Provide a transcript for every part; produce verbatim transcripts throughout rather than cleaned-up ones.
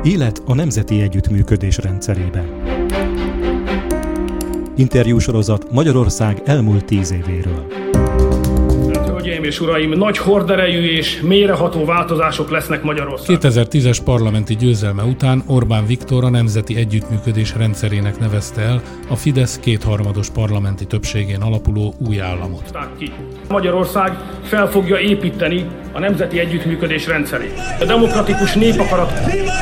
Élet a nemzeti együttműködés rendszerében. Interjúsorozat Magyarország elmúlt tíz évéről. Hölgyeim és uraim, nagy horderejű és mélyreható változások lesznek Magyarországon. kétezer-tízes parlamenti győzelme után Orbán Viktor a nemzeti együttműködés rendszerének nevezte el a Fidesz kétharmados parlamenti többségén alapuló új államot. Magyarország fel fogja építeni a nemzeti együttműködés rendszerét. A demokratikus népakarat...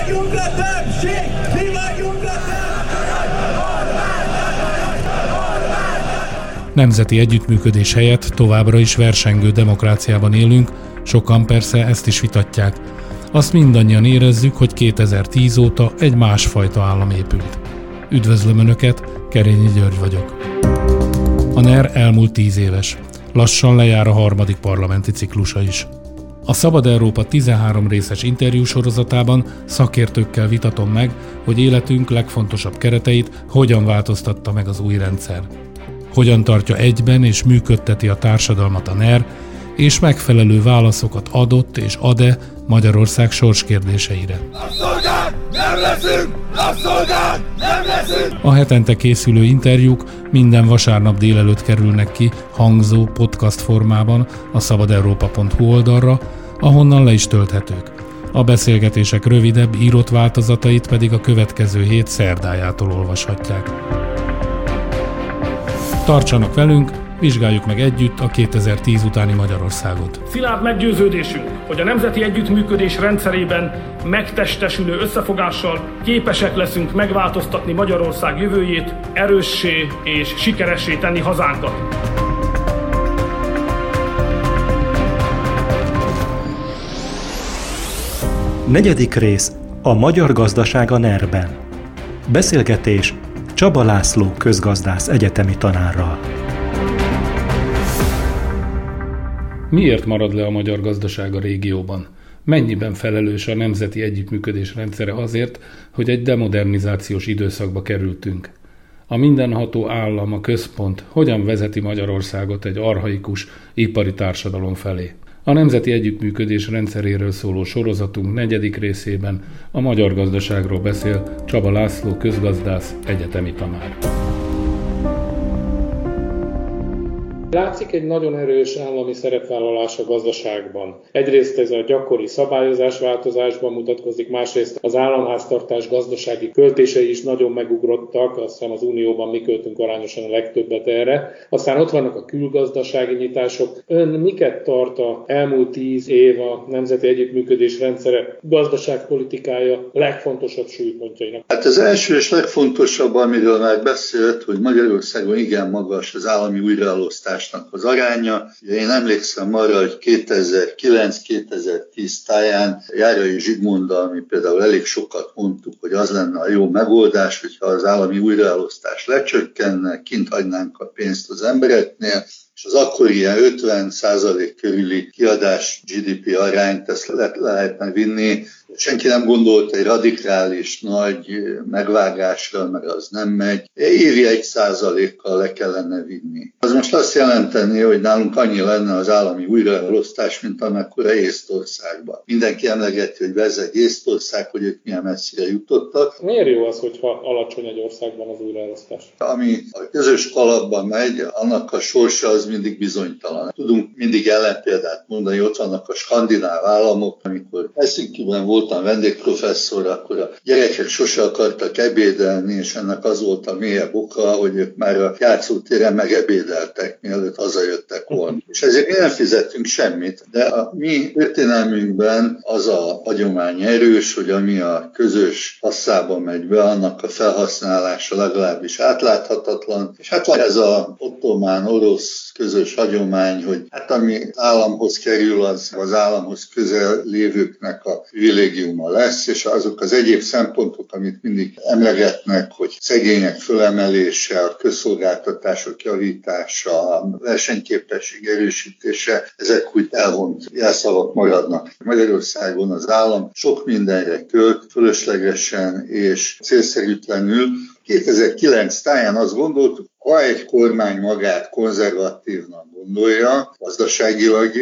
Nemzeti együttműködés helyett továbbra is versengő demokráciában élünk, sokan persze ezt is vitatják. Azt mindannyian érezzük, hogy kétezer-tíz óta egy másfajta állam épült. Üdvözlöm Önöket, Kerényi György vagyok. A NER elmúlt tíz éves. Lassan lejár a harmadik parlamenti ciklusa is. A Szabad Európa tizenhárom részes interjúsorozatában szakértőkkel vitatom meg, hogy életünk legfontosabb kereteit hogyan változtatta meg az új rendszer. Hogyan tartja egyben és működteti a társadalmat a NER, és megfelelő válaszokat adott és ad-e Magyarország sorskérdéseire. Rabszolgák, nem leszünk! Rabszolgák, nem leszünk! A hetente készülő interjúk minden vasárnap délelőtt kerülnek ki hangzó podcast formában a szabad európa pont hu oldalra, ahonnan le is tölthetők. A beszélgetések rövidebb, írott változatait pedig a következő hét szerdájától olvashatják. Tartsanak velünk, vizsgáljuk meg együtt a kétezer-tíz utáni Magyarországot. Szilárd meggyőződésünk, hogy a nemzeti együttműködés rendszerében megtestesülő összefogással képesek leszünk megváltoztatni Magyarország jövőjét, erőssé és sikeressé tenni hazánkat. Negyedik rész. A magyar gazdaság a NER-ben. Beszélgetés Csaba László közgazdász egyetemi tanárral. Miért marad le a magyar gazdaság a régióban? Mennyiben felelős a nemzeti együttműködés rendszere azért, hogy egy demodernizációs időszakba kerültünk? A mindenható állam, a központ hogyan vezeti Magyarországot egy archaikus, ipari társadalom felé? A nemzeti együttműködés rendszeréről szóló sorozatunk negyedik részében a magyar gazdaságról beszél Csaba László közgazdász egyetemi tanár. Látszik egy nagyon erős állami szerepvállalás a gazdaságban. Egyrészt ez a gyakori szabályozásváltozásban mutatkozik, másrészt az államháztartás gazdasági költései is nagyon megugrottak, azt hiszem az Unióban mi költünk arányosan a legtöbbet erre. Aztán ott vannak a külgazdasági nyitások. Ön miket tart a elmúlt tíz év a nemzeti együttműködés rendszere gazdaságpolitikája legfontosabb súlypontjainak? Hát az első és legfontosabb, amiről már beszélt, hogy Magyarországon igen magas az állami újraelosztás az aránya. Én emlékszem arra, hogy kétezer-kilenc-kétezer-tíz táján Járai Zsigmonddal mi például elég sokat mondtuk, hogy az lenne a jó megoldás, hogyha az állami újraelosztás lecsökkenne, kint hagynánk a pénzt az embereknél, és az akkori ilyen ötven százalék körüli kiadás gé dé pé arányt ezt le lehetne vinni. Senki nem gondolt egy radikális nagy megvágásra, mert az nem megy. Évi egy százalékkal le kellene vinni. Az most azt jelenteni, hogy nálunk annyi lenne az állami újraelosztás, mint amekkora Észtországban. Mindenki emlegeti, hogy vezeg Észtország, hogy ők milyen messzire jutottak. Miért jó az, hogyha alacsony egy országban az újraelosztás? Ami a közös kalapban megy, annak a sorsa az mindig bizonytalan. Tudunk mindig ellenpéldát mondani, ott vannak a skandináv államok, amikor Helsinkiben voltam vendégprofesszor, akkor a gyerekek sose akartak ebédelni, és ennek az volt a mélyebb oka, hogy ők már a játszótéren megebédeltek, mielőtt hazajöttek volna. És ezért mi nem fizettünk semmit, de a mi történelmünkben az a hagyomány erős, hogy ami a közös hasszába megy be, annak a felhasználása legalábbis átláthatatlan. És hát van ez az ottomán orosz közös hagyomány, hogy hát ami államhoz kerül, az az államhoz közel lévőknek a privilégiuma lesz, és azok az egyéb szempontok, amit mindig emlegetnek, hogy szegények fölemelése, a közszolgáltatások javítása, a versenyképesség erősítése, ezek úgy elvont jelszavak maradnak. Magyarországon az állam sok mindenre költ, fölöslegesen és célszerűtlenül. kétezer-kilenc táján azt gondoltuk, ha egy kormány magát konzervatívnak gondolja, gazdaságilag is,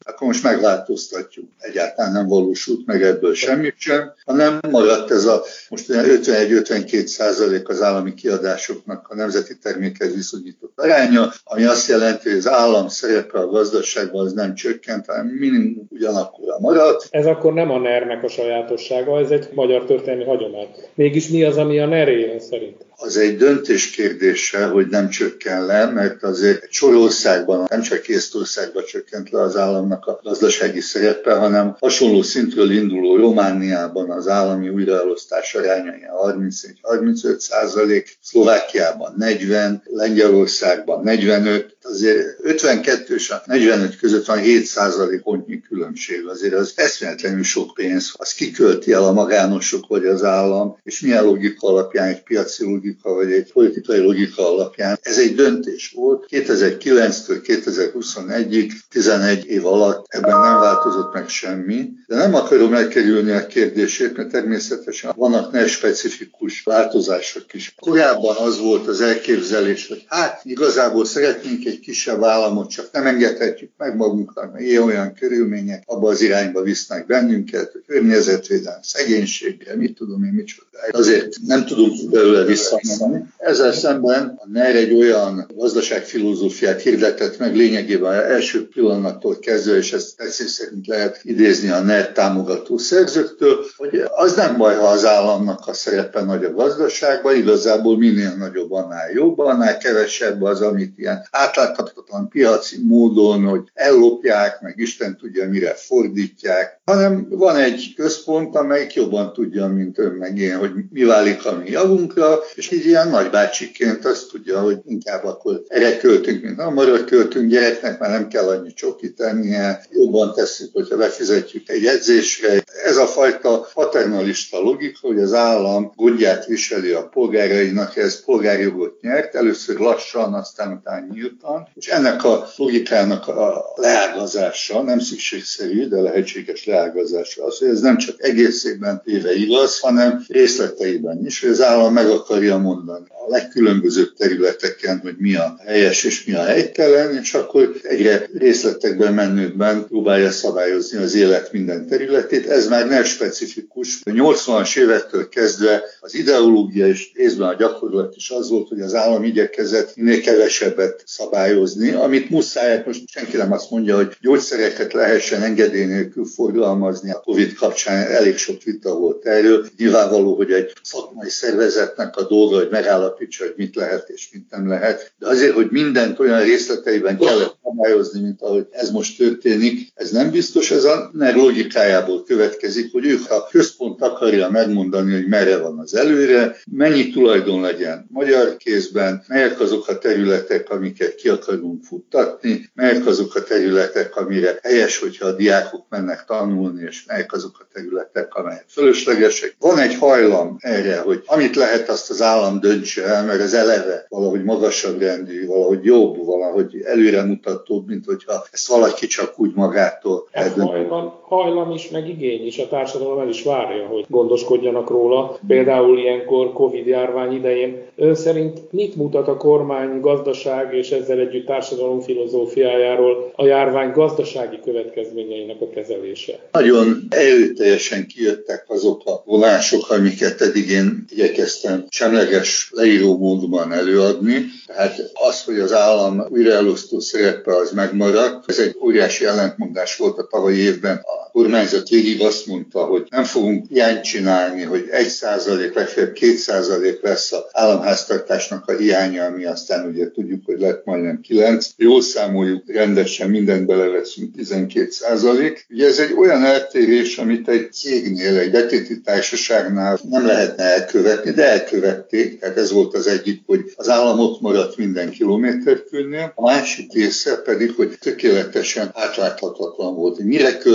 akkor most megváltoztatjuk. Egyáltalán nem valósult meg ebből semmit sem, hanem maradt ez a most ötvenegy-ötvenkét százalék az állami kiadásoknak a nemzeti termékhez viszonyított aránya, ami azt jelenti, hogy az állam szerepe a gazdaságban az nem csökkent, hanem minimum ugyanakkora maradt. Ez akkor nem a en e er-nek a sajátossága, ez egy magyar történelmi hagyomány. Mégis mi az, ami a en e er élen szerint? Az egy döntés kérdése, hogy nem csökken le, mert azért egy sor országban, nem csak Észtországban csökkent le az államnak a gazdasági szerepe, hanem hasonló szintről induló Romániában az állami újraelosztás aránya harmincnégy-harmincöt százalék, Szlovákiában negyven, Lengyelországban negyvenöt, azért ötvenkettő és a negyvenöt között van hét százalék pontnyi különbség. Azért az eszméletlenül sok pénz, az kikölti el a magánosok vagy az állam, és milyen logika alapján, egy piaci logika vagy egy politikai logika alapján. Ez egy döntés volt. kétezer-kilenctől kétezer-huszonegyig, tizenegy év alatt ebben nem változott meg semmi. De nem akarom elkerülni a kérdését, mert természetesen vannak nem specifikus változások is. Korábban az volt az elképzelés, hogy hát igazából szeretnénk egy kisebb államot, csak nem engedhetjük meg magunknak, mert ilyen olyan körülmények abba az irányba visznek bennünket, hogy környezetvédelem, szegénységre, mit tudom én, micsoda. Azért nem tudunk belőle visszamenni. Ezzel szemben a en e er egy olyan gazdaságfilozófiát hirdetett meg lényegében első pillanattól kezdve, és ezt tetszés szerint lehet idézni a en e er támogató szerzőktől, hogy az nem baj, ha az államnak a szerepe nagy a gazdaságban, igazából minél nagyobb, annál jobb, annál kevesebb az, amit ilyen átláthatatlan piaci módon, hogy ellopják, meg Isten tudja, mire fordítják, hanem van egy központ, amelyik jobban tudja, mint ön meg én, hogy mi válik a mi javunkra, és így ilyen nagybácsiként azt tudja, hogy inkább akkor erre költünk, mint hamarabb költünk, gyereknek már nem kell annyi csokit tennie, jobban tesszük, hogyha befizetjük egy edzésre. Ez a fajta paternalista logika, hogy az állam gondját viseli a polgárainak, ez polgárjogot nyert, először lassan, aztán utána nyíltan, és ennek a logikának a leágazása, nem szükségszerű, de lehetséges leágazása az, hogy ez nem csak egészében véve igaz, hanem részleteiben is, hogy az állam meg akarja mondani a legkülönbözőbb területeken, hogy mi a helyes és mi a helytelen, és akkor egyre részletekben menőben próbálja szabályozni az élet minden területét. Ez már nem specifikus. A nyolcvanas évektől kezdve az ideológia és részben a gyakorlat is az volt, hogy az állam igyekezett minél kevesebbet szabályozni, amit muszáj, most senki nem azt mondja, hogy gyógyszereket lehessen engedély nélkül forgalmazni. A Covid kapcsán elég sok vita volt erről. Nyilvánvaló, hogy egy szakmai szervezetnek a dolga, hogy megállapítsa, hogy mit lehet és mit nem lehet. De azért, hogy mindent olyan részleteiben kellett szabályozni, mint ahogy ez most történik, ez nem biztos, ez a en e er logikájából következik, hogy ők a központ akarja megmondani, hogy merre van az előre, mennyi tulajdon legyen magyar kézben, melyek azok a területek, amiket ki akarunk futtatni, melyek azok a területek, amire helyes, hogyha a diákok mennek tanulni, és melyek azok a területek, amelyek fölöslegesek. Van egy hajlam erre, hogy amit lehet, azt az állam döntse el, mert az eleve valahogy magasabb rendű, valahogy jobb, valahogy előremutatóbb, mint hogyha ezt valaki csak úgy magától eldönt. Hajlam, hajlam is, meg igény is, a társadalom el is várja, hogy gondoskodjanak róla. Például ilyenkor Covid-járvány idején. Ön szerint mit mutat a kormány gazdaság és ezzel együtt társadalom filozófiájáról a járvány gazdasági következményeinek a kezelése? Nagyon erőteljesen kijöttek azok a vonások, amiket eddig én igyekeztem semleges leíró módban előadni. Tehát az, hogy az állam újraelosztó szerepe az megmaradt, ez egy óriási ellentmondás volt a tavalyi évben. A kormányzat végig azt mondta, hogy nem fogunk hiányt csinálni, hogy egy százalék, legfeljebb két százalék lesz az államháztartásnak a hiánya, ami aztán ugye tudjuk, hogy lett majdnem kilenc. Jól számoljuk, rendesen mindent beleveszünk, tizenkét százalék. Ugye ez egy olyan eltérés, amit egy cégnél, egy betéti társaságnál nem lehetne elkövetni, de elkövették. Tehát ez volt az egyik, hogy az állam ott maradt minden kilométerkülnél. A másik része pedig, hogy tökéletesen átláthatatlan volt, hogy mire költenek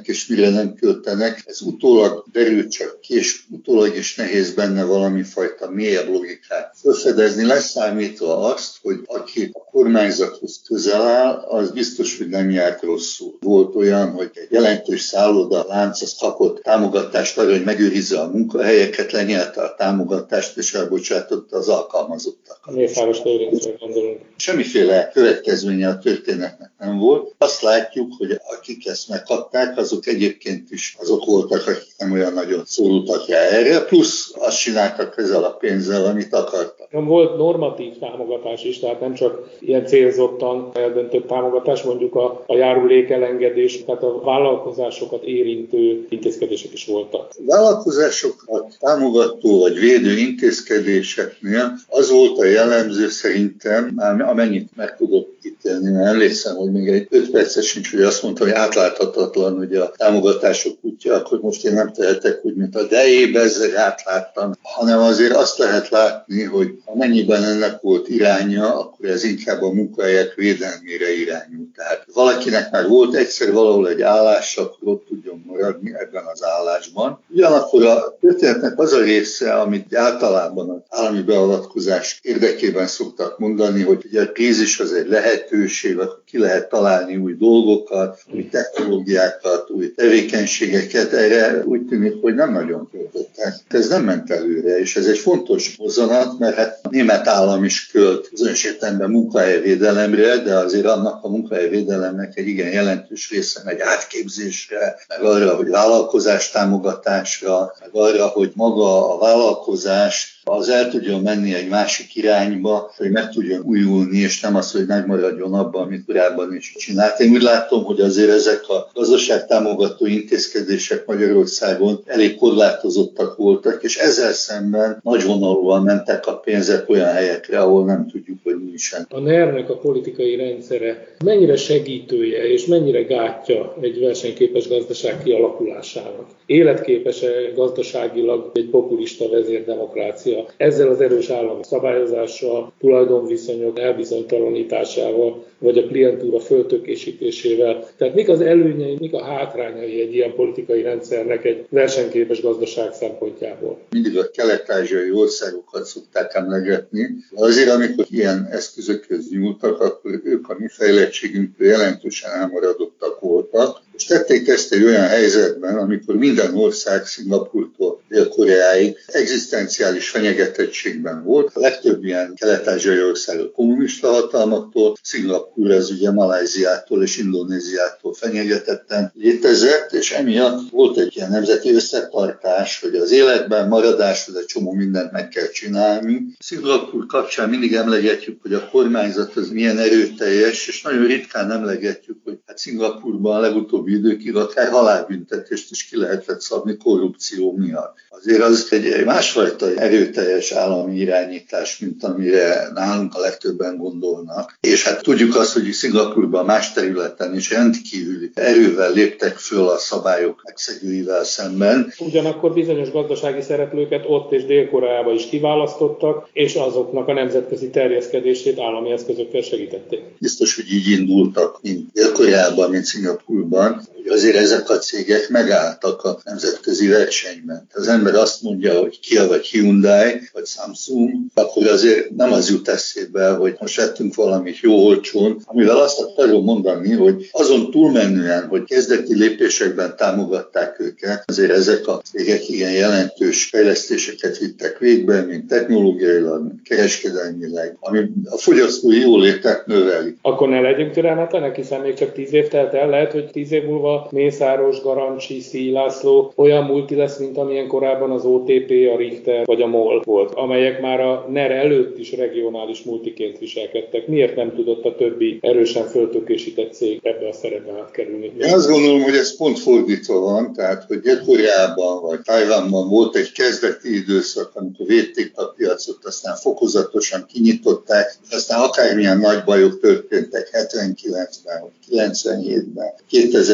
költenek és mire nem költenek. Ez utólag derül csak ki, és utólag is nehéz benne valami fajta mélyebb logikát felfedezni, leszámítva azt, hogy aki a kormányzathoz közel áll, az biztos, hogy nem járt rosszul. Volt olyan, hogy egy jelentős szálloda lánc az kapott támogatást arra, hogy megőrizze a munkahelyeket, lenyelte a támogatást és elbocsátotta az alkalmazottak. A Mészáros Lőrincre gondolunk. Semmiféle következménye a történetnek nem volt. Azt látjuk, hogy akik ezt megkapták, azok egyébként is azok voltak, akik nem olyan nagyon szorultak rá erre, plusz azt csináltak ezzel a pénzzel, amit akartak. Volt normatív támogatás is, tehát nem csak ilyen célzottan eldöntött támogatás, mondjuk a, a járulék elengedés, tehát a vállalkozásokat érintő intézkedések is voltak. A vállalkozásokat támogató vagy védő intézkedéseknél az volt a jellemző szerintem, amennyit meg tudok ítélni, mert emlékszem, hogy még egy öt perces sincs, hogy azt mondta, hogy átláthatatlan, hogy a támogatások útja, akkor most én nem tehetek úgy, mint a dejé, bezzeg átláttam, hanem azért azt lehet látni, hogy amennyiben ennek volt iránya, akkor ez inkább a munkahelyek védelmére irányult. Tehát valakinek már volt egyszer valahol egy állás, akkor ott tudjon maradni ebben az állásban. Ugyanakkor a történetnek az a része, amit általában az állami beavatkozás érdekében szoktak mondani, hogy ugye a krízis az egy lehetőség, akkor ki lehet találni új dolgokat, új technológiákat, új tevékenységeket. Erre úgy tűnik, hogy nem nagyon költöttek. Ez nem ment előre, és ez egy fontos mozzanat, mert hát a német állam is költ bizonyos értelemben munkahelyvédelemre, de azért annak a munkahelyvédelemnek egy igen jelentős része megy átképzésre, meg arra, hogy vállalkozás támogatásra, meg arra, hogy maga a vállalkozás az el tudjon menni egy másik irányba, hogy meg tudjon újulni, és nem az, hogy megmaradjon abban, amit korábban is csinált. Én úgy látom, hogy azért ezek a gazdaságtámogató intézkedések Magyarországon elég korlátozottak voltak, és ezzel szemben nagyvonalúan mentek a pénzek olyan helyekre, ahol nem tudjuk, hogy mi is. A NER-nek a politikai rendszere mennyire segítője és mennyire gátja egy versenyképes gazdaság kialakulásának? Életképes-e gazdaságilag egy populista vezérdemokrácia? Ezzel az erős állami szabályozással, tulajdonviszonyok elbizonytalanításával, vagy a klientúra föltökésítésével. Tehát mik az előnyei, mik a hátrányai egy ilyen politikai rendszernek egy versenyképes gazdaság szempontjából? Mindig a kelet-ázsiai országokat szokták emlegetni. Azért, amikor ilyen eszközökhöz nyúltak, akkor ők a mi fejlettségünktől jelentősen elmaradottak voltak. És tették ezt egy olyan helyzetben, amikor minden ország Szingapúrtól Dél-Koreáig egzisztenciális fenyegetettségben volt. A legtöbb ilyen kelet-ázsiai ország a kommunista hatalmaktól, Szingapúr az ugye Malajziától és Indonéziától fenyegetetten létezett, és emiatt volt egy ilyen nemzeti összetartás, hogy az életben maradáshoz egy csomó mindent meg kell csinálni. Szingapúr kapcsán mindig emlegetjük, hogy a kormányzat az milyen erőteljes, és nagyon ritkán emlegetjük, hogy hát Szingapúrban a legutóbbi időkig akár halálbüntetést is ki lehetett szabni korrupció miatt. Azért az egy másfajta erőteljes állami irányítás, mint amire nálunk a legtöbben gondolnak. És hát tudjuk azt, hogy Szingapúrban más területen is rendkívüli erővel léptek föl a szabályok megszegőivel szemben. Ugyanakkor bizonyos gazdasági szereplőket ott és Dél-Koreában is kiválasztottak, és azoknak a nemzetközi terjeszkedését állami eszközökkel segítették. Biztos, hogy így indultak, mint Dél-Koreában, mint Szingapúrban, hogy azért ezek a cégek megálltak a nemzetközi versenyben. Az ember azt mondja, hogy Kia vagy Hyundai, vagy Samsung, akkor azért nem az jut eszébe, hogy most vettünk valamit jó olcsón, amivel azt akarom mondani, hogy azon túlmenően, hogy kezdeti lépésekben támogatták őket, azért ezek a cégek igen jelentős fejlesztéseket vittek végbe, mint technológiailag, mint kereskedelmileg, ami a fogyasztói jólétet növeli. Akkor ne legyünk türelmetlenek, hiszen még csak tíz év telt el, lehet, hogy tíz év múlva Mészáros, Garancsi, Szíj László olyan multi lesz, mint amilyen korábban az o té pé, a Richter vagy a MOL volt, amelyek már a NER előtt is regionális multiként viselkedtek. Miért nem tudott a többi erősen föltökésített cég ebbe a szerepbe átkerülni? Én azt gondolom, hogy ez pont fordítva van, tehát hogy Dél-Koreában vagy Tajvanban volt egy kezdeti időszak, amikor védték a piacot, aztán fokozatosan kinyitották, aztán akármilyen nagy bajok történtek hetvenkilencben, vagy kilencvenhétben, kétezer-nyolcban,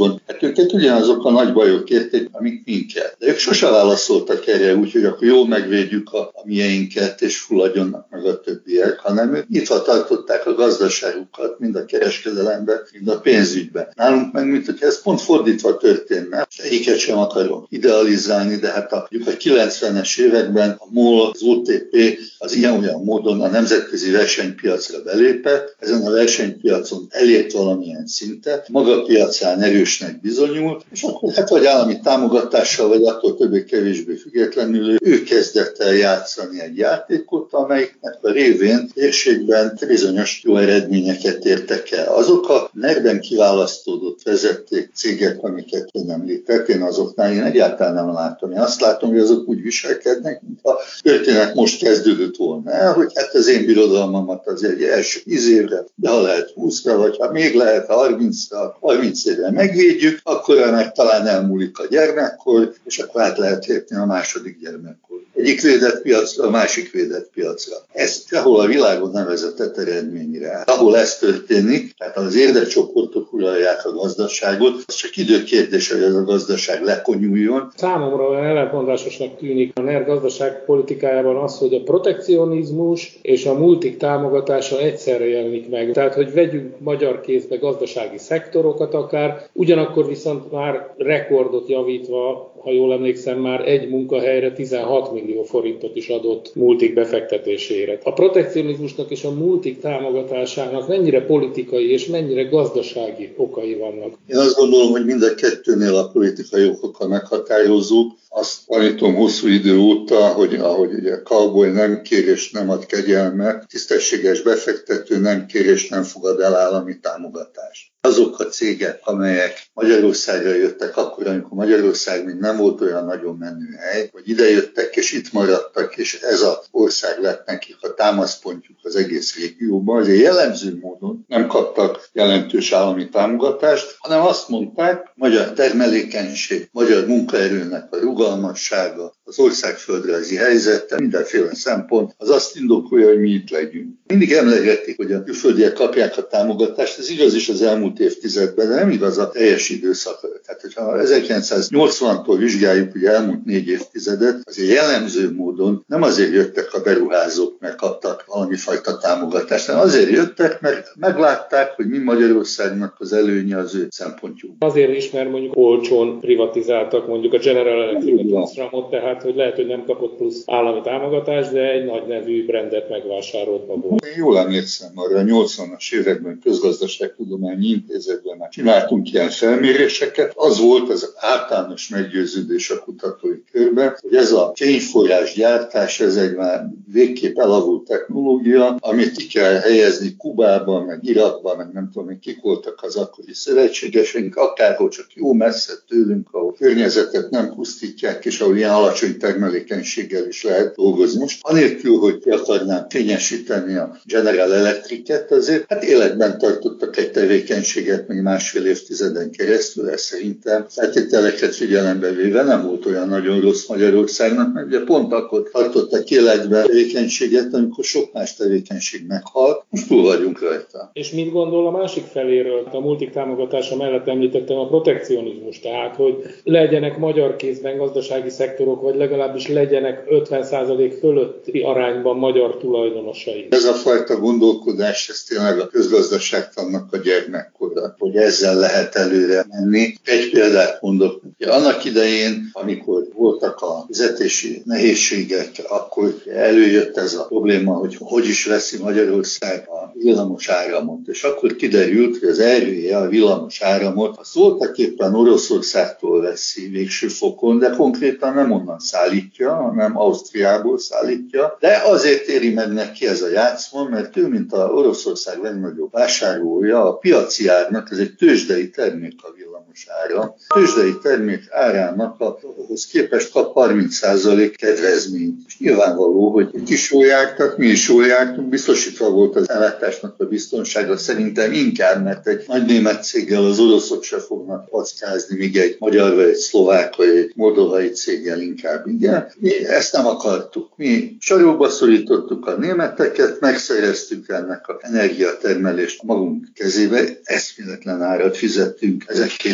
gond. Hát őket ugyanazok a nagy bajok érték, amik minket. De ők sose válaszoltak erre úgy, hogy akkor jól megvédjük a, a mieinket, és fulladjonnak meg a többiek, hanem ők nyitva tartották a gazdaságukat, mind a kereskedelemben, mind a pénzügyben. Nálunk meg, mint hogy ez pont fordítva történne, és egyiket sem akarom idealizálni, de hát a, a kilencvenes években a MOL, az o té pé az ilyen-olyan módon a nemzetközi versenypiacra belépett, ezen a versenypiacon elért valamilyen szintet, maga piacán erősnek bizonyult, és akkor hát vagy állami támogatással, vagy attól többé-kevésbé függetlenül ő kezdett el játszani egy játékot, amelyiknek a révén térségben bizonyos jó eredményeket értek el. Azok a nerben kiválasztódott vezették cégek, amiket én említett, én azoknál én egyáltalán nem látom. Én azt látom, hogy azok úgy viselkednek, mint a történet most kezdődött volna, hogy hát az én birodalmamat az egy első tíz évre, de ha lehet húszra, vagy ha még lehet harmincra, harminc évre megvédjük, akkor meg talán elmúlik a gyermekkor, és akkor át lehet lépni a második gyermekkor. Egyik védett piacra, a másik védett piacra. Ez sehol a világon nem vezetett eredményre. Ahol ez történik, tehát az érdekcsoportok uralják a gazdaságot, az csak időkérdése, hogy ez a gazdaság lekonyuljon. Számomra olyan ellentmondásosnak tűnik a NER gazdaságpolitikájában az, hogy a protekcionizmus és a multik támogatása egyszerre jelenik meg. Tehát, hogy vegyünk magyar kézbe gazdasági szektorokat akár, ugyanakkor viszont már rekordot javítva, ha jól emlékszem, már egy munkahelyre tizenhat millió forintot is adott multik befektetésére. A protekcionizmusnak és a multik támogatásának mennyire politikai és mennyire gazdasági okai vannak? Én azt gondolom, hogy mind a kettőnél a politikai okokkal meghatározók. Azt tanítom hosszú idő óta, hogy ahogy ugye a cowboy nem kér és nem ad kegyelmet, tisztességes befektető nem kér és nem fogad el állami támogatást. Azok a cégek, amelyek Magyarországra jöttek akkor, amikor Magyarország még nem volt olyan nagyon menő hely, hogy ide jöttek és itt maradtak, és ez az ország lett nekik a támaszpontjuk az egész régióban, azért jellemző módon nem kaptak jelentős állami támogatást, hanem azt mondták, magyar termelékenység, magyar munkaerőnek a rugalmassága, az ország földrajzi helyzete, mindenféle szempont, az azt indokolja, hogy mi itt legyünk. Mindig emlegetik, hogy a külföldiek kapják a támogatást, ez igaz is az elmúlt évtizedben, de nem igaz a teljes időszakra. Tehát, hogyha ezerkilencszáznyolcvantól vizsgáljuk ugye elmúlt négy évtizedet, azért jellemző módon nem azért jöttek a beruházók, mert kaptak valami fajta támogatást, hanem azért jöttek, mert meglátták, hogy mi Magyarországnak az előnye az ő szempontjuk. Azért is, mert mondjuk olcsón privatizáltak mondjuk a General Electric Ramot, tehát hogy lehet, hogy nem kapott plusz állami támogatást, de egy nagy nevű brandet megvásárolt magából. Én jól emlékszem arra, a nyolcvanas években Közgazdaságtudományi Intézetben már csináltunk ilyen felméréseket. Az volt az általános meggyőződés a kutatói körben, hogy ez a fényforrás gyártás, ez egy már végképp elavult technológia, amit ki kell helyezni Kubában, meg Irakban, meg nem tudom, hogy kik voltak az akkori szövetségeseink, akárhol csak jó messze tőlünk, ahol környezetet nem pusztítják, és ahol ilyen alacsony termelékenységgel is lehet dolgozni. Most anélkül, hogy ki akarnám fényesíteni a General Electricet, azért hát életben tartottak egy tevékenységet még másfél évtizeden keresztül, ez szerintem feltételeket figyelembe véve nem volt olyan nagyon rossz Magyarországnak, mert ugye pont akkor tartottak életben tevékenységet, amikor sok más tevékenység meghalt, most túl vagyunk rajta. És mit gondol a másik feléről? A multik támogatása mellett említettem a protekcionizmus, tehát hogy legyenek magyar kézben gazdasági szektorok, vagy legalábbis legyenek ötven százalék fölötti arányban magyar tulajdonosai. Ez a fajta gondolkodás, ez tényleg a közgazdaságtannak a gyermekkora, hogy ezzel lehet előre menni. Egy példát mondok. Annak idején, amikor voltak a fizetési nehézségek, akkor előjött ez a probléma, hogy hogy is veszi Magyarország a villamos áramot. És akkor kiderült, hogy az er vé é a villamos áramot az voltak éppen Oroszországtól veszi végső fokon, de konkrétan nem onnan szállítja, hanem Ausztriából szállítja. De azért éri meg neki ez a játszma, mert ő, mint a Oroszország legnagyobb vásárolója, a piaci árnak, ez egy tőzsdei termék a villamos ára. A tőzsdei termék árának ahhoz képest kap harminc százalék kedvezményt. És nyilvánvaló, hogy itt is jól jártak, mi is jól jártunk, biztosítva volt az ellátásnak a biztonsága, szerintem inkább, mert egy nagy német céggel az oroszok se fognak packázni, míg egy magyar vagy egy szlovák vagy egy moldovai céggel inkább. Igen, mi ezt nem akartuk. Mi sarokba szorítottuk a németeket, megszereztük ennek az energiatermelést magunk kezébe, eszméletlen árat fizettünk ezekért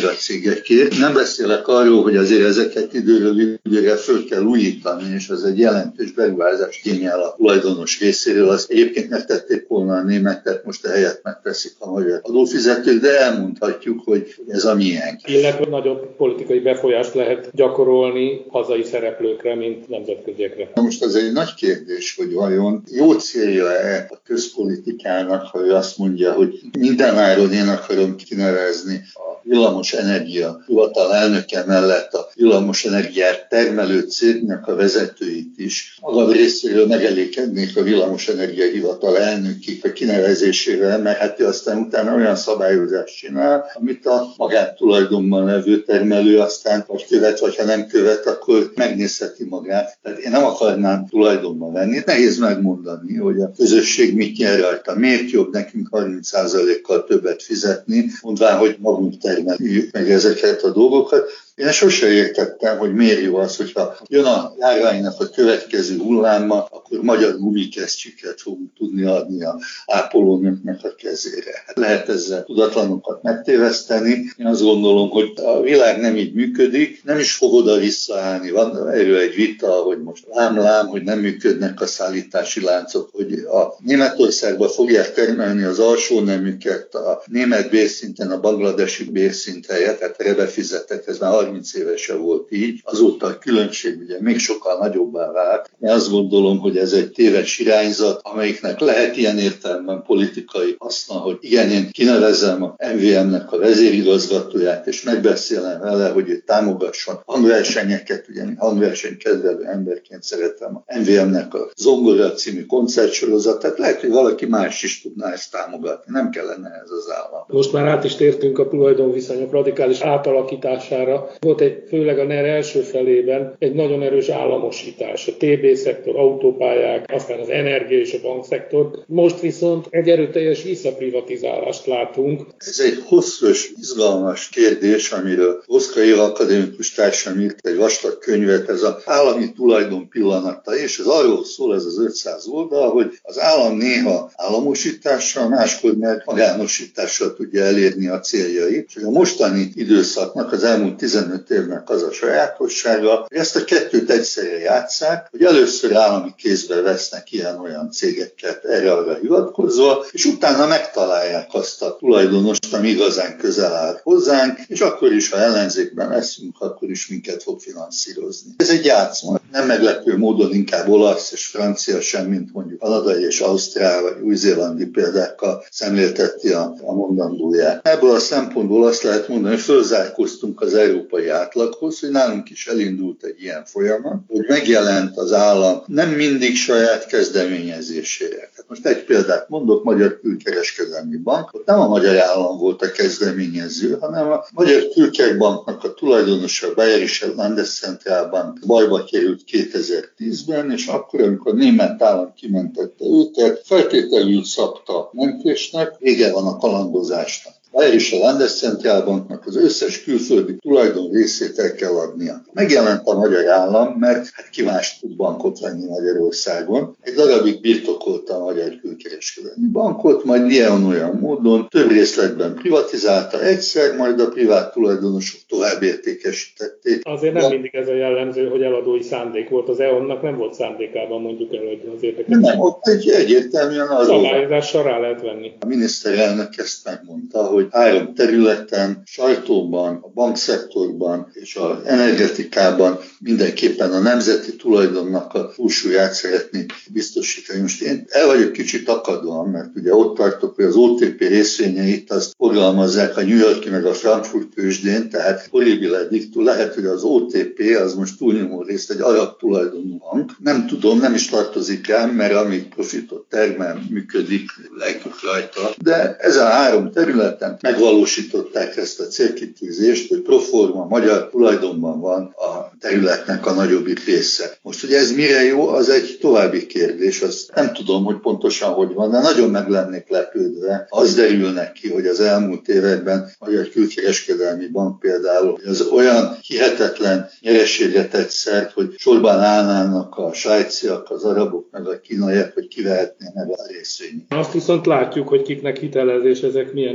magyar cégekért. Nem beszélek arról, hogy azért ezeket időről időre föl kell újítani, és ez egy jelentős beruházást igényel a tulajdonos részéről. Azt egyébként megtették volna a németek, most a helyet megteszik a magyar adófizetők, de elmondhatjuk, hogy ez a miénk. Illetve nagyobb politikai befolyást lehet gyakorolni hazai szereplőkre, mint nemzetköziekre. Most az egy nagy kérdés, hogy vajon jó célja-e a közpolitikának, ha ő azt mondja, hogy mindenáron én akarom kinevezni a villamos energia hivatal elnöke mellett a villamos energiát termelő cégnek a vezetőit is. Magam részéről megelégednék a villamos energia hivatal elnöki a kinevezésével, mert hát ő aztán utána olyan szabályozást csinál, amit a magántulajdonban levő termelő aztán vagy követ, vagy ha nem követ, akkor megnézheti magát. Tehát én nem akarnám tulajdonban venni. Nehéz megmondani, hogy a közösség mit nyer rajta. Miért jobb nekünk harminc százalékkal többet fizetni, mondván, hogy magunk termeljük meg ezeket a dolgokat. Én sose értettem, hogy miért jó az, hogyha jön a járványnak a következő hulláma, akkor magyar gumikesztyűket fogunk tudni adni a ápolónőknek a kezére. Hát lehet ezzel tudatlanokat megtéveszteni. Én azt gondolom, hogy a világ nem így működik, nem is fog oda visszaállni. Van erről egy vita, hogy most lám-lám, hogy nem működnek a szállítási láncok, hogy a Németországban fogják termelni az alsó neműket, a német bérszinten a bangladesi bérszint helyett, tehát erre befizettek, ez már harminc évese volt így, azóta a különbség ugye még sokkal nagyobbá vált. Én azt gondolom, hogy ez egy téves irányzat, amelyiknek lehet ilyen értelemben politikai haszna, hogy igen, én kinevezem a em vé em-nek a vezérigazgatóját, és megbeszélem vele, hogy ő támogasson hangversenyeket, ugye mi hangversenykedvelő emberként szeretem a em vé em-nek a Zongora című koncertsorozatát, lehet, hogy valaki más is tudná ezt támogatni, nem kellene ez az állam. Most már át is tértünk a tulajdonviszonyok radikális átalakítására. Volt egy, főleg a NER első felében egy nagyon erős államosítás, a té bé-szektor, autópályák, aztán az energia és a bankszektor. Most viszont egy erőteljes visszaprivatizálást látunk. Ez egy hosszas, izgalmas kérdés, amiről Oszkar Éva akadémikus társam írt egy vastag könyvet, ez az állami tulajdon pillanata, és ez arról szól, ez az ötszáz oldal, hogy az állam néha államosítással, máskor meg magánosítással tudja elérni a céljait. És a mostani időszaknak, az elmúlt tizenöt évnek az a sajátossága, hogy ezt a kettőt egyszerre játsszák, hogy először állami kézbe vesznek ilyen-olyan cégeket erre-arra hivatkozva, és utána megtalálják azt a tulajdonost, ami igazán közel áll hozzánk, és akkor is, ha ellenzékben leszünk, akkor is minket fog finanszírozni. Ez egy játszma. Nem meglepő módon inkább olasz és francia sem, mint mondjuk kanadai és ausztrál vagy új-zélandi példákkal szemlélteti a, a mondandóját. Ebből a szempontból azt lehet mondani, hogy fölzárkóztunk az európai átlaghoz, hogy nálunk is elindult egy ilyen folyamat, hogy megjelent az állam nem mindig saját kezdeményezésére. Tehát most egy példát mondok, Magyar Külkereskedelmi Bank, ott nem a magyar állam volt a kezdeményező, hanem a Magyar Külkerbanknak a tulajdonosa, a Bayerische Landeszentralbank bajba került kétezer-tízben, és akkor, amikor a német állam kimentette őket, feltételül szabta mentésnek, vége van a kalandozásnak. Bayerische Landeszentralbanknak az összes külföldi tulajdon részét el kell adnia. Megjelent a magyar állam, mert hát ki más tud bankot venni Magyarországon. Egy darabig birtokolta a Magyar Külkereskedelmi Bankot, majd ilyen-olyan módon több részletben privatizálta egyszer, majd a privát tulajdonosok tovább értékesítették. Azért nem mindig ez a jellemző, hogy eladói szándék volt. Az é o en-nak nem volt szándékában mondjuk el, hogy az érdekes. Nem, ott egy egyértelműen arról. Szabályozással rá lehet venni. A miniszterelnök ezt megmondta, hogy három területen, sajtóban, a bankszektorban és az energetikában mindenképpen a nemzeti tulajdonnak a túlsúlyát szeretnék biztosítani. Most én el vagyok kicsit akadva, mert ugye ott tartok, hogy az o té pé részvényeit azt forgalmazzák a New York-i meg a Frankfurt tőzsdén, tehát horribile dictu, lehet, hogy az o té pé az most túlnyomó részt egy arab tulajdonú bank. Nem tudom, nem is tartozik rám, mert amíg profitot termel, működik legjobb rajta. De ez a három területen megvalósították ezt a célkitűzést, hogy proforma magyar tulajdonban van a területnek a nagyobbik része. Most, hogy ez mire jó, az egy további kérdés, azt nem tudom, hogy pontosan hogy van, de nagyon meg lennék lepődve. Az derülnek ki, hogy az elmúlt években a Magyar Külkereskedelmi Bank például hogy az olyan hihetetlen nyereséget tett szert, hogy sorban állnának a svájciak, az arabok, meg a kínaiak, hogy kivehetnének a részvényt. Azt viszont látjuk, hogy kiknek hitelezés, ezek milyen erős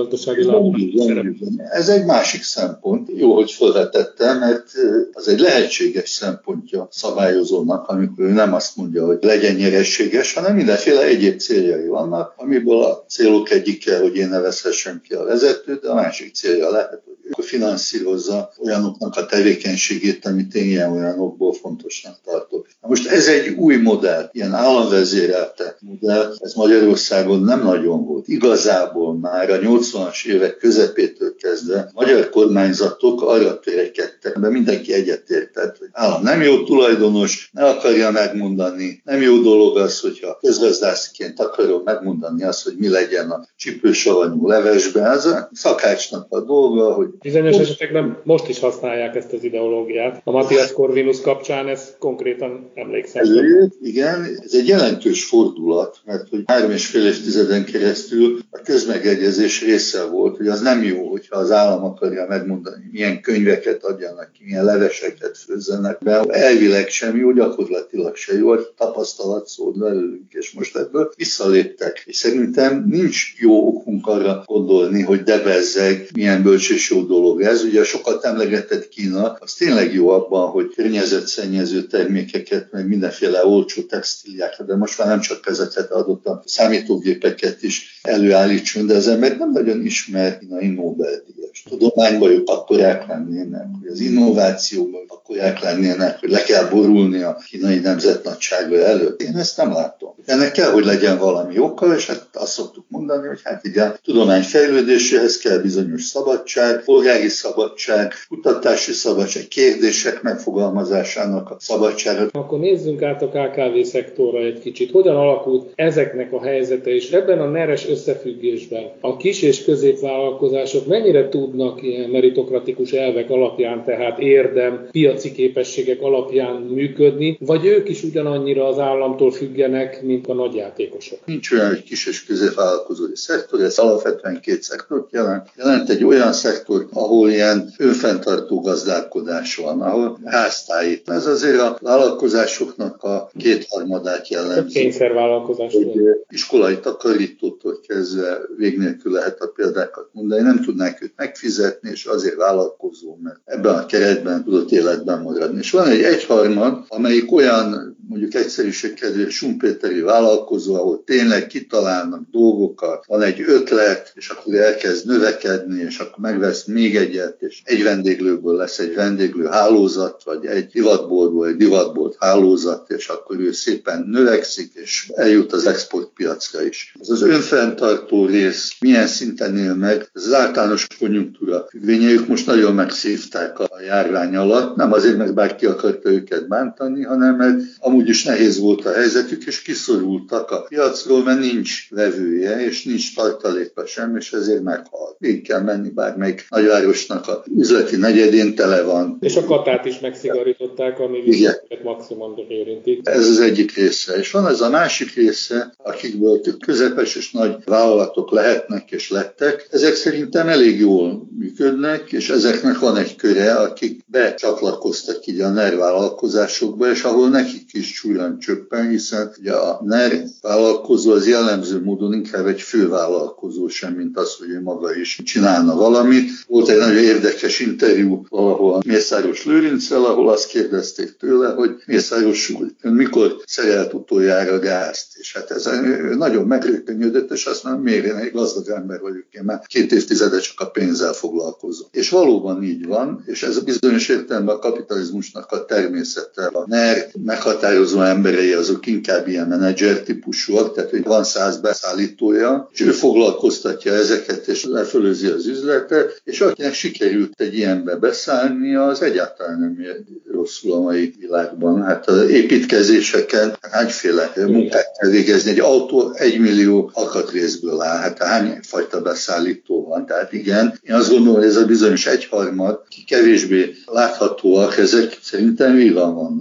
gazdaságilag szerep. Ez egy másik szempont. Jó, hogy felvetettem, mert az egy lehetséges szempontja szabályozónak, amikor ő nem azt mondja, hogy legyen nyereséges, hanem mindenféle egyéb céljai vannak, amiből a célok egyike, hogy én nevezhessem ki a vezetőt, de a másik célja lehet, hogy ő finanszírozza olyanoknak a tevékenységét, amit én ilyen olyanokból fontosnak tartok. Na most ez egy új modell, ilyen államvezérelte modell, ez Magyarországon nem nagyon volt. Igazából már a nyolcvanas évek közepétől kezdve a magyar kormányzatok arra törekedtek, de mindenki egyetértett, hogy állam nem jó tulajdonos, ne akarja megmondani, nem jó dolog az, hogyha közgazdászként akarom megmondani azt, hogy mi legyen a csípősavanyú levesben. Ez a szakácsnak a dolga, hogy bizonyos esetekben most is használják ezt az ideológiát. A Matthias Corvinus kapcsán ez konkrétan emlékszem. Előjött, igen, ez egy jelentős fordulat, mert hogy három és fél évtizeden keresztül a közmegegyezés része volt, hogy az nem jó, hogyha az állam akarja megmondani, milyen könyveket adjanak ki, milyen leveseket főzzenek be. Elvileg sem jó, gyakorlatilag se jó, a tapasztalat szólt belőlünk, és most ebből visszaléptek. És szerintem nincs jó okunk arra gondolni, hogy de bezzeg, milyen bölcs és jó dolog ez. Ugye sokat emlegetett Kína, az tényleg jó abban, hogy környezetszennyező termékeket, meg mindenféle olcsó textíliákat, de most már nem csak ezeket adott a számítógépeket is előállítson, de az ember nem nagyon ismer kínai Nobel-díjas. Tudományban ők akkorák lennének, hogy az innovációban akkorák lennének, hogy le kell borulni a kínai nemzet nagysága előtt. Én ezt nem látom. Ennek kell, hogy legyen valami oka, és hát azt szoktuk mondani, hogy hát igen, tudomány fejlődéséhez kell bizonyos szabadság, polgári szabadság, kutatási szabadság, kérdések megfogalmazásának a szabadsága. Akkor nézzünk át a ká ká vé szektorra egy kicsit. Hogyan alakult ezeknek a helyzete, és ebben a neres összefüggésben a kis és középvállalkozások mennyire tudnak ilyen meritokratikus elvek alapján, tehát érdem, piaci képességek alapján működni, vagy ők is ugyanannyira az államtól függenek, mint a nagyjátékosok? Nincs olyan, hogy kis és középvállalkozói szektor, ez alapvetően két szektort jelent. Jelent egy olyan szektor, ahol ilyen önfenntartó gazdálkodás van, ahol háztáji. Ez azért a vállalkozásoknak a kétharmadát jellemzi. Kényszervállalkozás. Iskolai takarítótól kezdve vég nélkül lehet a példákat mondani. Nem tudnák őt megfizetni, és azért vállalkozó, mert ebben a keretben tudott életben maradni. És van egy egyharmad, amelyik olyan, mondjuk egyszerűség kedvéért sumpéteri vállalkozó, ahol tényleg kitalálnak dolgokat, van egy ötlet, és akkor elkezd növekedni, és akkor megvesz még egyet, és egy vendéglőből lesz egy vendéglő hálózat, vagy egy divatboltból egy divatbolt hálózat, és akkor ő szépen növekszik, és eljut az exportpiacra is. Ez az önfenntartó rész milyen szinten él meg, ez az általános konjunktúra függvényeik most nagyon megszívták a járvány alatt, nem azért, mert bárki akarta őket bántani, hanem mert amúgy is nehéz volt a helyzetük, és kiszorultak a piacról, mert nincs vevője, és nincs tartaléka sem, és ezért meghalt. Így kell menni bármelyik nagyvárosnak a üzleti negyedén tele van. És a katát is megszigorították, ami viszont maximumban érintik. Ez az egyik része. És van ez a másik része, akikből közepes és nagy vállalatok lehetnek és lettek. Ezek szerintem elég jól működnek, és ezeknek van egy köre, akik becsatlakoztak így a NER vállalkozásokba, és ahol nekik is csúryan csöppen, hiszen ugye a NER vállalkozó az jellemző módon inkább egy fővállalkozó sem, mint az, hogy ő maga is csinálna valamit. Volt egy nagyon érdekes interjú valahol a Mészáros Lőrinccel, ahol azt kérdezték tőle, hogy Mészáros úr, mikor szerelt utoljára gázt? És hát ez nagyon megrökönyödött, és azt mondom, miért én egy gazdag ember vagyok, én már két évtizede csak a pénzzel foglalkozom. És valóban így van, és ez a bizonyos értelemben a kapitalizmusnak a természete. A NER meghatározó emberei azok inkább ilyen menedzser típusúak, tehát hogy van száz beszállítója, és ő foglalkoztatja ezeket, és lefölözi az üzletet, és akinek sikerült egy ilyenbe beszállnia, az egyáltalán nem rosszul a mai világban. Hát az építkezéseken hányféle munkát kell végezni. Egy autó egymillió alkatrészből áll, hát hány fajta beszállító van. Tehát igen, én azt gondolom, hogy ez a bizonyos egyharmad, ki kevésbé láthatóak, ezek szerintem vígan vannak.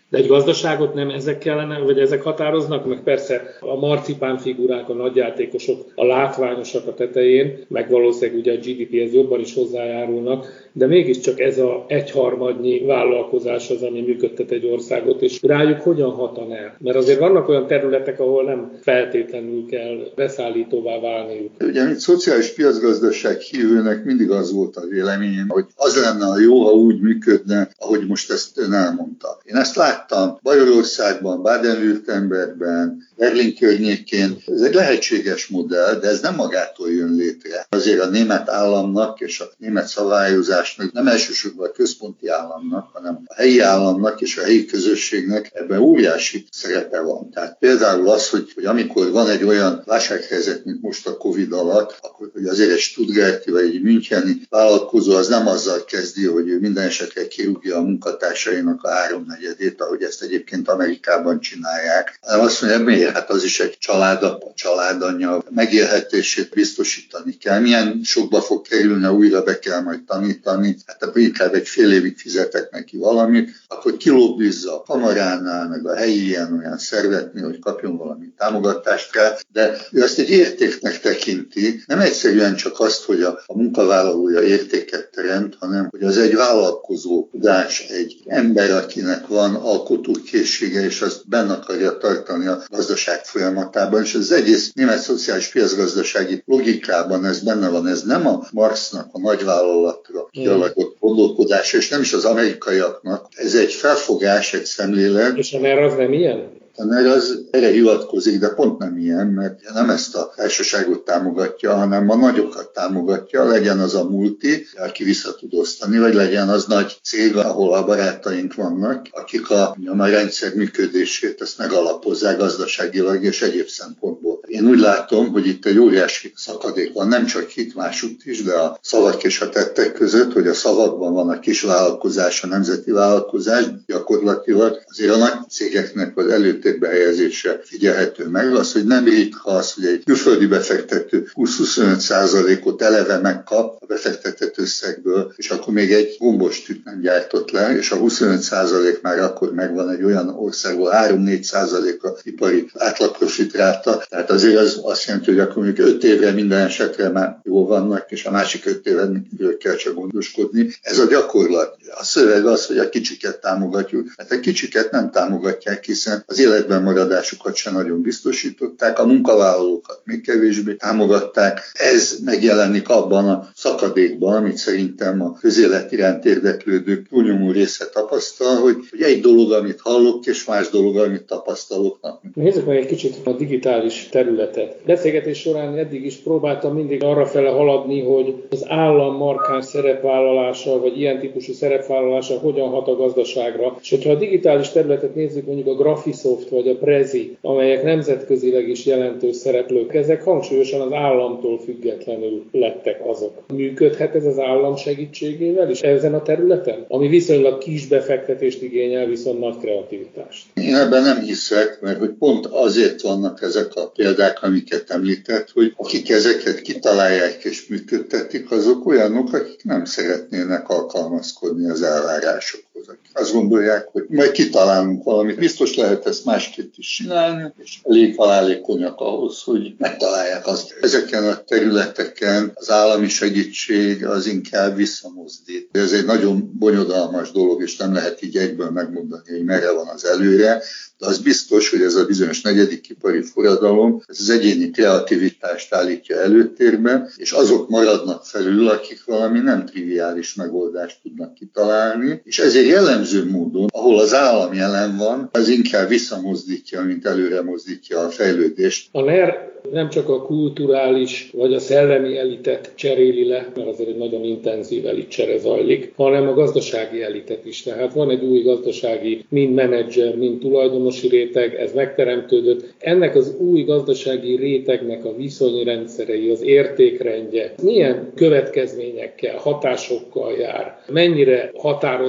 De egy gazdaságot nem ezek kellene, vagy ezek határoznak, meg persze a marcipán figurák, a nagyjátékosok, a látványosak a tetején, meg valószínűleg ugye a gé dé péhez jobban is hozzájárulnak, de mégiscsak ez a egyharmadnyi vállalkozás az, ami működtet egy országot, és rájuk hogyan hatan el? Mert azért vannak olyan területek, ahol nem feltétlenül kell beszállítóvá válniuk. Ugye, mint szociális piacgazdaság hívőnek mindig az volt a véleményem, hogy az lenne a jó, ha úgy működne, ahogy most ezt ön elmondta. Én ezt láttam Bajorországban, Baden-Württembergben, Berlin környékén. Ez egy lehetséges modell, de ez nem magától jön létre. Azért a német államnak és a német szabályozásnak, nem elsősorban a központi államnak, hanem a helyi államnak és a helyi közösségnek ebben óriási szerepe van. Tehát például az, hogy, hogy amikor van egy olyan válsághelyzet, mint most a Covid alatt, akkor hogy azért egy stuttgarti vagy egy müncheni vállalkozó az nem azzal kezdi, hogy ő minden esetre kirúgja a munkatársainak a háromnegyedét, ahogy ezt egyébként Amerikában csinálják, hanem azt mondja, miért? Hát az is egy családapa, családanyja, megélhetését biztosítani kell. Milyen sokba fog kerülni, újra be kell majd tanítani, hát akkor inkább egy fél évig fizetek neki valamit, akkor kilobbizza a kamaránál, meg a helyi ilyen-olyan szervetnél, hogy kapjon valami támogatást kell, de ő azt egy értéknek tekinti, nem egyszerűen csak azt, hogy a, a munkavállalója értéket teremt, hanem hogy az egy vállalkozó tudás, egy ember, akinek van alkotókészsége, és azt benne akarja tartani a gazdaság folyamatában, és az egész német szociális piacgazdasági logikában ez benne van, ez nem a Marxnak a nagyvállalatra kialakott gondolkodása, és nem is az amerikaiaknak, ez egy felfogás, egy szemlélet. És a NER az nem ilyen? Mert az erre hivatkozik, de pont nem ilyen, mert nem ezt a társaságot támogatja, hanem a nagyokat támogatja, legyen az a multi, aki vissza tud osztani, vagy legyen az nagy cég, ahol a barátaink vannak, akik a, a rendszer működését ezt megalapozzák gazdaságilag és egyéb szempontból. Én úgy látom, hogy itt egy óriási szakadék van, nem csak itt, másutt is, de a szavak és a tettek között, hogy a szavakban van a kis vállalkozás, a nemzeti vállalkozás, gyakorlatilag azért a nagy cégeknek az előtt behelyezésre figyelhető meg. Az, hogy nem ritka az, hogy egy külföldi befektető húsz-huszonöt százalékot eleve megkap a befektetett összegből, és akkor még egy gombostűt nem gyártott le, és a huszonöt százalék már akkor megvan egy olyan országból, három-négy százalék a ipari átlagprofitráta. Tehát azért az azt jelenti, hogy akkor még öt évre minden esetre már jól vannak, és a másik öt évre kell csak gondoskodni. Ez a gyakorlat. A szöveg az, hogy a kicsiket támogatjuk, mert a kicsiket nem támogatják, hiszen az életben maradásukat sem nagyon biztosították, a munkavállalókat még kevésbé támogatták. Ez megjelenik abban a szakadékban, amit szerintem a közélet iránt érdeklődők túlnyomó része tapasztal, hogy, hogy egy dolog, amit hallok, és más dolog, amit tapasztalok. Nézzük meg egy kicsit a digitális területet. Beszélgetés során eddig is próbáltam mindig arrafele haladni, hogy az állam markáns szerepvállalása, vagy ilyen típusú szerepvállalása hogyan hat a gazdaságra. És hogyha a digitális területet nézzük, mondjuk a Graphisoft vagy a Prezi, amelyek nemzetközileg is jelentős szereplők, ezek hangsúlyosan az államtól függetlenül lettek azok. Működhet ez az állam segítségével is ezen a területen? Ami viszonylag kis befektetést igényel, viszont nagy kreativitást. Én ebben nem hiszek, mert hogy pont azért vannak ezek a példák, amiket említett, hogy akik ezeket kitalálják és működtetik, azok olyanok, akik nem szeretnének alkalmazkodni az elvárásokhoz. Azt gondolják, hogy majd kitalálunk valamit. Biztos lehet ezt másképp is csinálni, és elég halálékonyak ahhoz, hogy megtalálják azt. Ezeken a területeken az állami segítség az inkább visszamozdít. Ez egy nagyon bonyodalmas dolog, és nem lehet így egyből megmondani, hogy merre van az előre. De az biztos, hogy ez a bizonyos negyedik ipari forradalom, ez az egyéni kreativitást állítja előtérbe, és azok maradnak felül, akik valami nem triviális megoldást tudnak kitalálni, és ezért jellemző módon, ahol az állam jelen van, az inkább visszamozdítja, mint előre mozdítja a fejlődést. A NER nem csak a kulturális vagy a szellemi elitet cseréli le, mert azért egy nagyon intenzív elitcsere zajlik, hanem a gazdasági elitet is. Tehát van egy új gazdasági, mind menedzser, mind tulajdonosi réteg, ez megteremtődött. Ennek az új gazdasági rétegnek a viszonyrendszerei, az értékrendje milyen következményekkel, hatásokkal jár? Mennyire határozhatja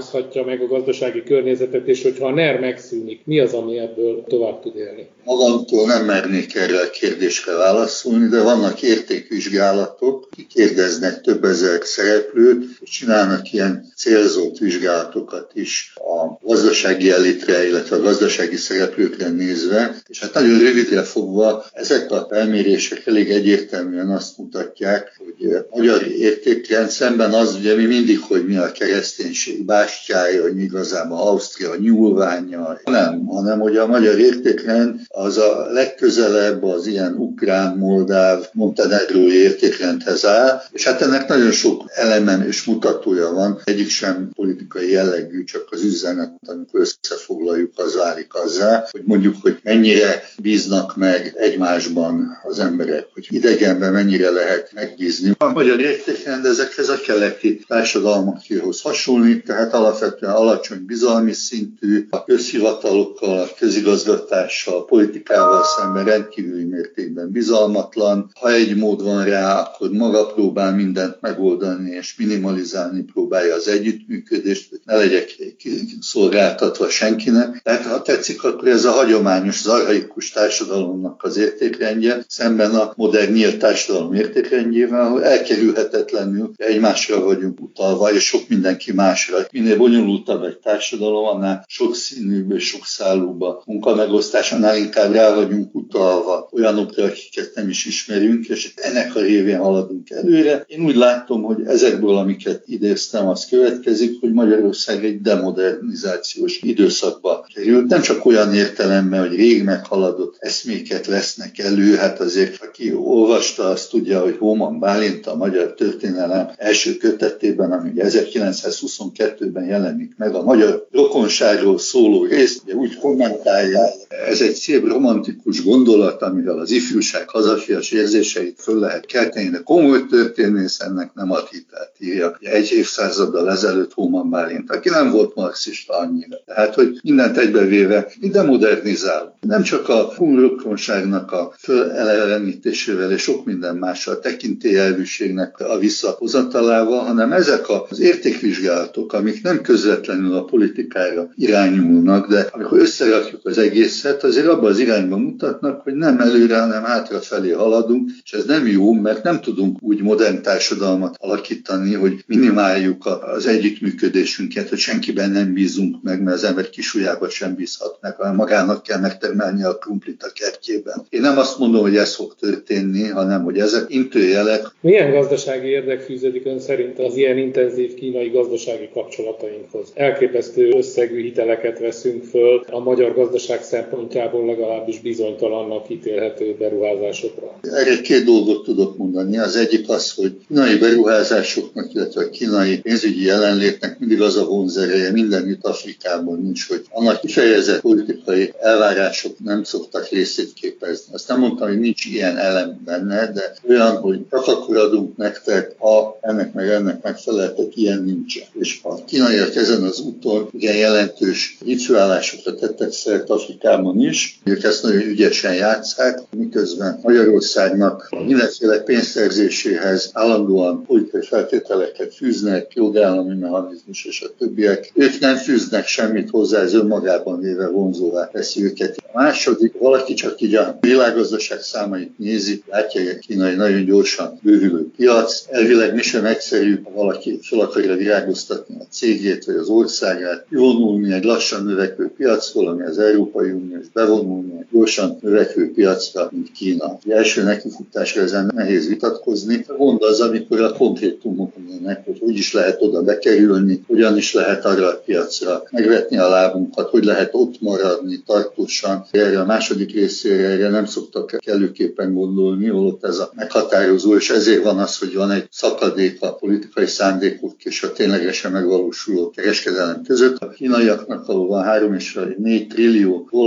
meg a gazdasági környezetet, és hogyha a NER megszűnik, mi az, ami ebből tovább tud élni? Magamtól nem mernék erre a kérdésre válaszolni, de vannak értékvizsgálatok, kikérdeznek több ezer szereplőt, és csinálnak ilyen célzott vizsgálatokat is a gazdasági elitre, illetve a gazdasági szereplőkre nézve, és hát nagyon rövidre fogva ezek a felmérések elég egyértelműen azt mutatják, hogy a magyar értékrend szemben az, ugye mi mindig, hogy mi a kereszténység bástyája, hogy igazából Ausztria nyúlványa, nem, hanem hogy a magyar értékrend az a legközelebb az ilyen ukrán, moldáv, montenegrói értékrendhez áll, és hát ennek nagyon sok elemen és mutatója van. Egyik sem politikai jellegű, csak az üzenet, amikor összefoglaljuk, az válik azzá, hogy mondjuk, hogy mennyire bíznak meg egymásban az emberek, hogy idegenben mennyire lehet megbízni. A magyar értékrend ezekhez a keleti társadalmakéhoz hasonlít, tehát alapvetően alacsony bizalmi szintű, a közhivatalokkal, a közigazgatással, a politikával szemben rendkívüli mértékben bizalmatlan. Ha egy mód van rá, akkor maga próbál mindent megoldani és minimalizálni próbálja az együttműködést, hogy ne legyek szolgáltatva senkinek. Tehát ha tetszik, akkor ez a hagyományos, az archaikus társadalomnak az értékrendje, szemben a modern nyílt társadalom értékrendjével, ahol elkerülhetetlenül egymásra vagyunk utalva, és sok mindenki másra. Minél bonyolultabb egy társadalom, annál sokszínűbb és sokszálúbb a munkamegosztás, annál inkább rá vagyunk utalva olyanokra, akiket nem is ismerünk, és ennek a révén haladunk előre. Én úgy látom, hogy ezekből, amiket idéztem, az következik, hogy Magyarország egy demodernizációs időszakba került. Nem csak olyan értelemben, hogy rég meghaladott eszméket vesznek elő, hát azért, aki olvasta, azt tudja, hogy Hóman Bálint a magyar történelem első kötetében, ami ezerkilencszázhuszonkettőben jelenik meg, a magyar rokonságról szóló részt, ugye úgy kommentálják. Ez egy szép romantikus gondolat, amivel az ifjúság hazafias érzéseit föl lehet kelteni, de komoly történész ennek nem ad hitelt, írja egy évszázaddal ezelőtt Hóman Bálint, aki nem volt marxista annyira. Tehát, hogy mindent egybevéve mi demodernizálunk. Nem csak a rokonságnak a fölelevenítésével és sok minden mással, tekintélyelvűségnek a visszahozatalával, hanem ezek az értékvizsgálatok, amik nem közvetlenül a politikára irányulnak, de amikor összerakjuk az egészet, azért abban az irányba mutatnak, hogy nem előre, hanem hátrafelé haladunk, és ez nem jó, mert nem tudunk úgy modern társadalmat alakítani, hogy minimáljuk az együttműködésünket, hogy senkiben nem bízunk meg, mert az ember kisujjába sem bízhat meg, hanem magának kell megtermelni a krumplit a kertjében. Én nem azt mondom, hogy ez fog történni, hanem hogy ezek intőjelek. Milyen gazdasági érdek fűződik ön szerint az ilyen intenzív kínai gazdasági kapcsolatainkhoz? Elképesztő összegű hiteleket veszünk föl, a magyar gazdaság szempontjából legalábbis bizonytalannak ítélhető beruházásokra. Erre két dolgot tudok mondani. Az egyik az, hogy kínai beruházásoknak, illetve a kínai pénzügyi jelenlétnek mindig az a vonzereje mindenütt Afrikában nincs, hogy annak kifejezett politikai elvárások nem szoktak részét képezni. Azt nem mondtam, hogy nincs ilyen elem benne, de olyan, hogy csak akkor adunk nektek, ha ennek meg ennek megfeleltek, ilyen nincsen. És a kínaiak ezen az úton igen jelentős rituálásokra tettek szert Afrikában is. Ők ezt nagyon ügyesen játsszák, miközben Magyarországnak a mindenféle pénzszerzéséhez állandóan politikai feltételeket fűznek, jogállami mechanizmus és a többiek. Ők nem fűznek semmit hozzá, ez önmagában véve vonzóvá teszi őket. A második, valaki csak így a világgazdaság számait nézi, látja, hogy a kínai nagyon gyorsan bővülő piac. Elvileg mi sem egyszerű, ha valaki fel akarja virágoztatni a cégét vagy az országát, kivonulni egy lassan növekvő piacról, ami az Európai Unió, és bevonulni egy gyorsan növekvő piacra, mint Kína. Az első nekifutásra ezen nehéz vitatkozni. A gond az, amikor a konkrétumok mondanak, hogy hogy is lehet oda bekerülni, hogyan is lehet arra a piacra megvetni a lábunkat, hogy lehet ott maradni tartósan. Erre a második részére erre nem szoktak kellőképpen gondolni, holott ez a meghatározó, és ezért van az, hogy van egy szakadék a politikai szándékok és a ténylegesen megvalósuló kereskedelem között. A kínaiaknak valóban három és négy trillió dollár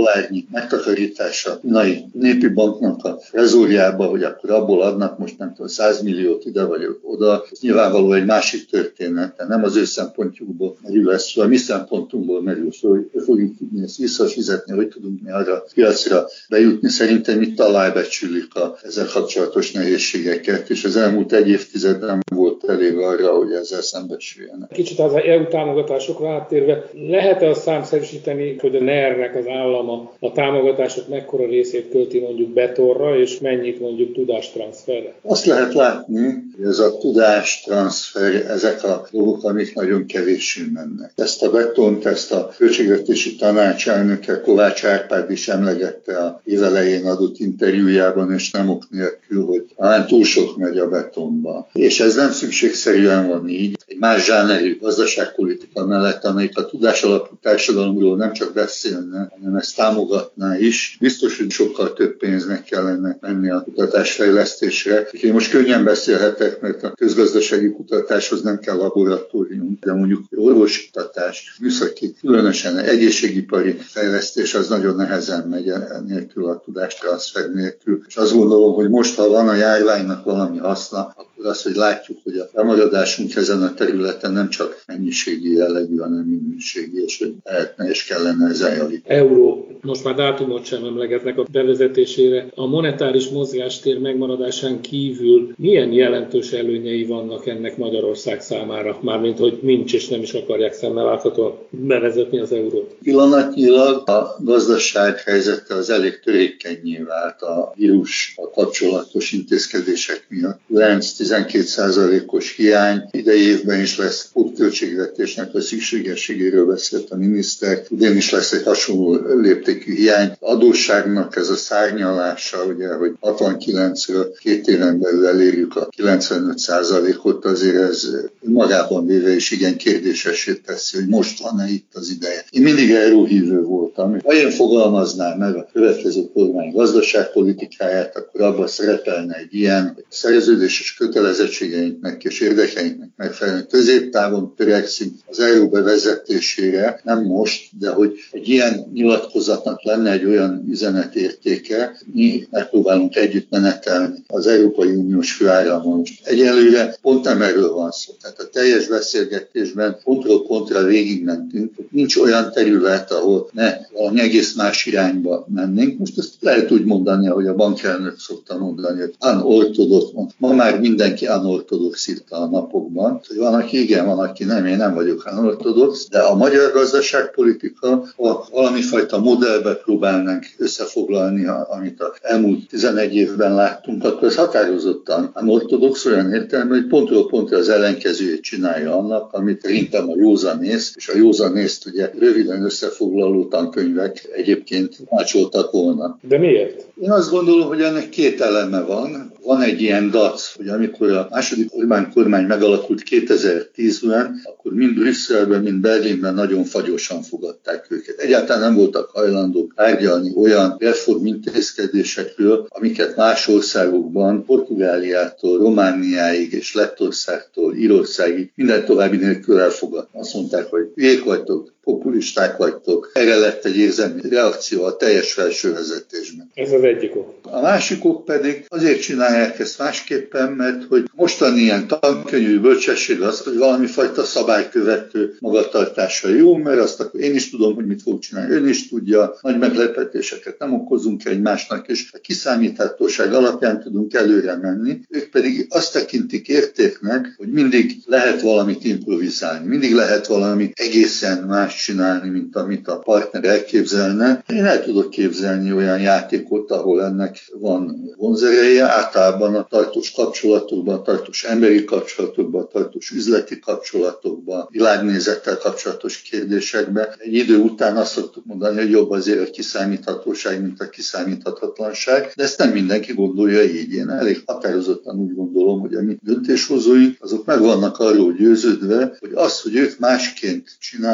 dollárnyi megtakarítása Kínai Népi Banknak a rezorjába, hogy akkor abból adnak most nem tudom, száz milliót ide vagy oda, ez nyilvánvaló egy másik történet, de nem az ő szempontjukból merül ez, szóval a mi szempontunkból merül, hogy fogjuk tudni ezt visszafizetni, hogy tudunk mi arra a piacra bejutni. Szerintem itt alábecsülik a ezzel kapcsolatos nehézségeket, és az elmúlt egy évtizedben volt elég arra, hogy ezzel szembesüljenek. Kicsit az é u támogatásokra áttérve, lehet-e azt számszerűsíteni, hogy a en e er-nek az állama a támogatások mekkora részét költi mondjuk betonra, és mennyit mondjuk tudástranszferre? Azt lehet látni, hogy ez a tudástranszfer, ezek a dolgok, amik nagyon kevéssé mennek. Ezt a betont, ezt a költségvetési tanács elnöke Kovács Árpád is emlegette a évelején adott interjújában, és nem ok nélkül, hogy talán túl sok megy a betonba. És ez nem szükségszerűen van így. Egy más zsánerű gazdaságpolitika mellett, amelyik a tudásalapú társadalomról nem csak beszélne, hanem ezt támogatná is. Biztos, hogy sokkal több pénznek kellene menni a kutatásfejlesztésre. Én most könnyen beszélhetek, mert a közgazdasági kutatáshoz nem kell laboratórium, de mondjuk orvosi kutatás, műszaki, különösen egészségipari fejlesztés az nagyon nehezen megy nélkül, a tudástranszfer nélkül. És azt gondolom, hogy most, ha van a járványnak valami haszna, akkor az, hogy látjuk, hogy a lemaradásunk ezen a területen nem csak mennyiségi jellegű, hanem minőségi, és hogy lehetne és kellene ezen javítani. Euró, most már dátumot sem emlegetnek a bevezetésére. A monetáris mozgástér megmaradásán kívül milyen jelentős előnyei vannak ennek Magyarország számára? Mármint, hogy nincs és nem is akarják szemmel láthatóan bevezetni az eurót. Pillanatnyilag a gazdaság helyzete az elég törékenyé vált a vírussal kapcsolatos intézkedések miatt. kilenc-tizenkét százalékos hiány, idei évben is lesz pótköltségvetésnek a szükségességéről beszélt a miniszter, idén is lesz egy hasonló léptékű hiány. Adósságnak ez a szárnyalása, ugye, hogy hatvankilencről két éven belül elérjük a kilencvenöt százalékot, azért ez magában véve is igen kérdésessé teszi, hogy most van-e itt az ideje. Én mindig euróhívő voltam. Ha én fogalmaznám meg a következő kormány gazdaságpolitikáját, akkor abban szerepelne egy ilyen, hogy szerződéses kötelezettségeinknek és érdekeinknek megfelelően középtávon törekszünk az euró bevezetésére, nem most, de hogy egy ilyen nyilatkozatnak lenne egy olyan üzenetértéke, mi megpróbálunk együtt menetelni az Európai Uniós főáramon. Most egyelőre pont nem erről van szó. Tehát a teljes beszélgetésben pontról pontra végigmentünk, hogy nincs olyan terület, ahol ne valami egész más irányba mennénk. Most ezt lehet úgy mondani, ahogy a bankelnök szokta mondani, hogy unorthodox. Ma már mindenki unorthodox itt a napokban. Hogy van, aki igen, van, aki nem, én nem vagyok unorthodox, de a magyar gazdaságpolitika, ha valami fajta modellbe próbálnánk összefoglalni, amit az elmúlt tizenegy évben láttunk, akkor ez határozottan unorthodox olyan értelme, hogy pontról pontra az ellenkezőjét csinálja annak, amit szerintem a józanész, és a józanészt ugye röviden összefoglaló tankönyvek egyébként mácsoltak volna. De miért? Én azt gondolom, hogy ennek két eleme van. Van egy ilyen dac, hogy amikor a második Orbán kormány megalakult kétezer-tízben, akkor mind Brüsszelben, mind Berlinben nagyon fagyosan fogadták őket. Egyáltalán nem voltak hajlandók tárgyalni olyan reformintézkedésekről, amiket más országokban, Portugáliától, Romániáig és Lettországtól, Írországig minden további nélkül elfogadtak. Azt mondták, hogy hülyék vagytok, populisták vagytok. Erre lett egy érzelmi reakció a teljes felsővezetésben. Ez az egyik ok. A másik ok pedig azért csinálják ezt másképpen, mert hogy mostani ilyen tankönyvű bölcsesség az, hogy valami fajta szabálykövető magatartása jó, mert azt akkor én is tudom, hogy mit fog csinálni, ön is tudja, nagy meglepetéseket nem okozunk egymásnak, és a kiszámíthatóság alapján tudunk előre menni. Ők pedig azt tekintik értéknek, hogy mindig lehet valamit improvizálni, mindig lehet valami egészen más csinálni, mint amit a partner elképzelne. Én el tudok képzelni olyan játékot, ahol ennek van vonzereje, általában a tartós kapcsolatokban, a tartós emberi kapcsolatokban, a tartós üzleti kapcsolatokban, világnézettel kapcsolatos kérdésekben. Egy idő után azt szoktuk mondani, hogy jobb azért a kiszámíthatóság, mint a kiszámíthatatlanság, de ezt nem mindenki gondolja így. Én elég határozottan úgy gondolom, hogy a mi döntéshozóink, azok meg vannak arról győződve, hogy az, hogy ők másként csinálják,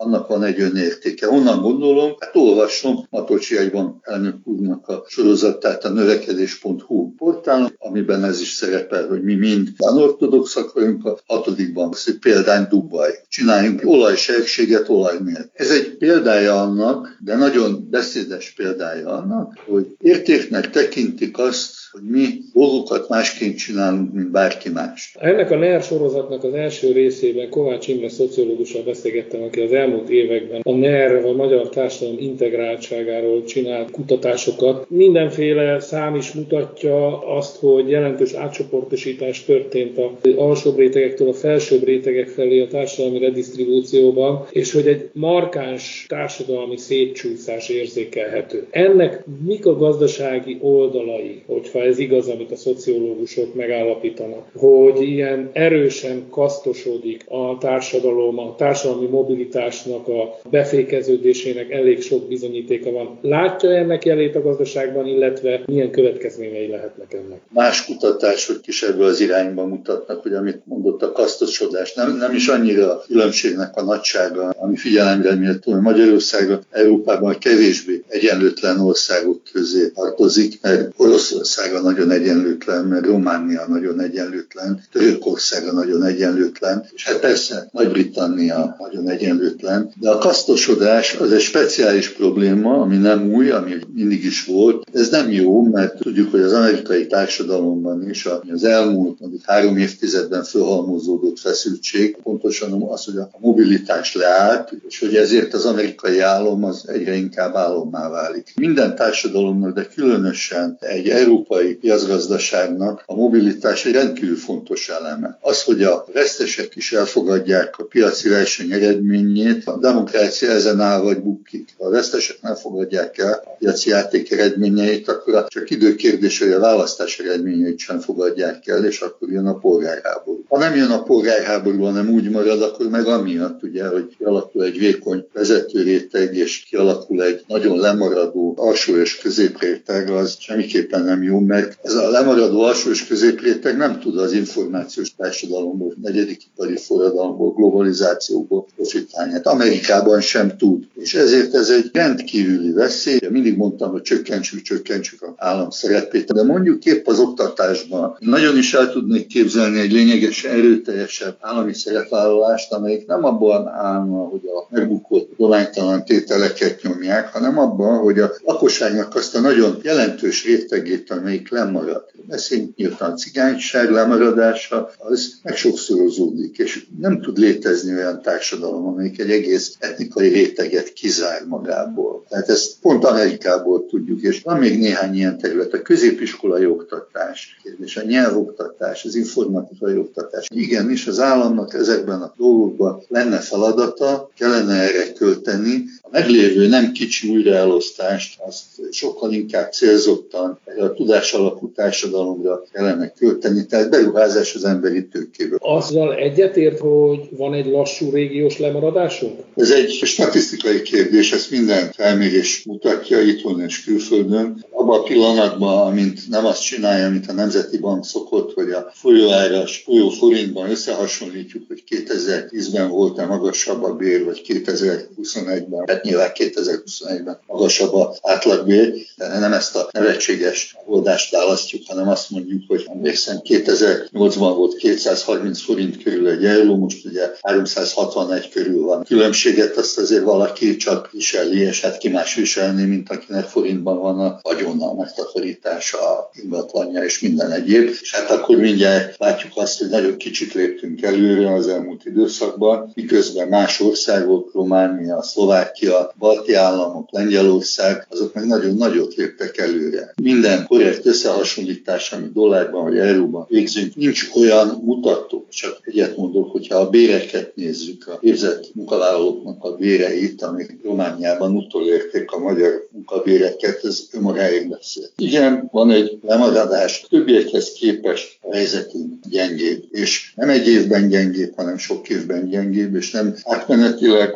annak van egy önértéke. Honnan gondolom? Hát olvasom Matolcsy Egyban elnök úrnak a sorozatát a növekedés pont hu portálon, amiben ez is szerepel, hogy mi mind ortodoxak vagyunk, a hatodikban az, hogy példány Dubaj. Csináljunk olajsegséget olaj nélkül. Ez egy példája annak, de nagyon beszédes példája annak, hogy értéknek tekintik azt, hogy mi dolgokat másként csinálunk, mint bárki más. Ennek a NER sorozatnak az első részében Kovács Imre szociológussal beszélgettem, aki az elmúlt években a NER, a magyar társadalom integráltságáról csinált kutatásokat. Mindenféle szám is mutatja azt, hogy jelentős átcsoportosítás történt az alsóbb rétegektől a felsőbb rétegek felé a társadalmi redisztribúcióban, és hogy egy markáns társadalmi szétcsúszás érzékelhető. Ennek mik a gazdasági oldalai, hogyha ez igaz, amit a szociológusok megállapítanak, hogy ilyen erősen kasztosodik a társadalom, a társadalmi mobilitásnak a befékeződésének elég sok bizonyítéka van. Látja ennek jelét a gazdaságban, illetve milyen következményei lehetnek ennek? Más kutatások is ebből az irányba mutatnak, hogy amit mondott a kasztosodás, nem, nem is annyira a különbségnek a nagysága, ami figyelemre méltó, hogy Magyarország Európában kevésbé egyenlőtlen országok közé tartozik, mert Oroszország nagyon egyenlőtlen, mert Románia nagyon egyenlőtlen, Törökország nagyon egyenlőtlen, és hát persze Nagy-Britannia nagyon egyenlőtlen, de a kasztosodás az egy speciális probléma, ami nem új, ami mindig is volt. Ez nem jó, mert tudjuk, hogy az amerikai társadalomban is az elmúlt mondjuk három évtizedben fölhalmozódott feszültség, pontosan az, hogy a mobilitás leállt, és hogy ezért az amerikai állam az egyre inkább álommá válik. Minden társadalomnak, de különösen egy európai piacgazdaságnak a mobilitás egy rendkívül fontos eleme. Az, hogy a vesztesek is elfogadják a piaci verseny eredményét, a demokrácia ezen áll vagy bukik. Ha a vesztesek nem fogadják el a piaci játék eredményeit, akkor csak időkérdés, hogy a választás eredményeit sem fogadják el, és akkor jön a polgárháború. Ha nem jön a polgárháború, hanem úgy marad, akkor meg amiatt, ugye, hogy kialakul egy vékony vezetőréteg, és kialakul egy nagyon lemaradó alsó és középréteg, az semmiképpen nem jó, mert ez a lemaradó alsó és középréteg nem tud az információs társadalomból, negyedik ipari forradalomból, globalizációból profitálni. Hát Amerikában sem tud. És ezért ez egy rendkívüli veszély. Mindig mondtam, hogy csökkentsük, csökkentsük az állam szerepét, de mondjuk épp az oktatásban nagyon is el tudnék képzelni egy lényegesen erőteljesebb állami szerepvállalást, amelyik nem abban állna, hogy a megbukott dohánytalan tételeket nyomják, hanem abban, hogy a lakosságnak azt a nagyon jelentős rétegét, amelyik lemarad. Beszéljünk nyilván a cigányság lemaradása, az megsokszorozódik, és nem tud létezni olyan társadalom, amelyik egy egész etnikai réteget kizár magából. Tehát ezt pont Amerikából tudjuk, és van még néhány ilyen terület, a középiskolai oktatás, és a nyelvoktatás, az informatikai oktatás. Igenis, az államnak ezekben a dolgokban lenne feladata, kellene erre költeni. A meglévő nem kicsi újraelosztást, azt sokkal inkább célzottan a tudásalapú társadalomra kellene költeni, tehát beruházás az emberi tőkéből. Azzal egyetért, hogy van egy lassú régiós lemaradásunk? Ez egy statisztikai kérdés, ezt minden felmérés mutatja itthon és külföldön. Abban a pillanatban, amint nem azt csinálja, amit a Nemzeti Bank szokott, hogy a folyóáras, folyó forintban összehasonlítjuk, hogy kétezer-tízben volt-e magasabb a bér, vagy kétezer-huszonegyben, hát nyilván kétezer-huszonegyben magasabb az átlagbér, de nem ezt a nevetséges oldást választjuk, hanem azt mondjuk, hogy emlékszem, kétezer-nyolcban volt kétszázharminc forint körül egy euró, most ugye háromszázhatvanegy körül van. Különbséget azt azért valaki csak viseli, és hát ki más viselni, mint akinek forintban van a vagyona, a megtakarítása, a ingatlanja és minden egyéb. És hát akkor mindjárt látjuk azt, hogy nagyon kicsit léptünk előre az elmúlt időszakban, miközben más országok, Románia, Szlovákia, balti államok, Lengyelország, azok meg nagyon nagyot léptek előre. Minden korrekt összehasonlítás, ami dollárban vagy euróban végzünk, nincs olyan mutató. Csak egyet mondok, hogyha a béreket nézzük, a képzett munkavállalóknak a béreit, amik Romániában utolérték a magyar munkabéreket, ez önmagáért beszél. Igen, van egy lemaradás, többiekhez képest a helyzetünk gyengébb, és nem egy évben gyengébb, hanem sok évben gyengébb, és nem átmenetileg, hanem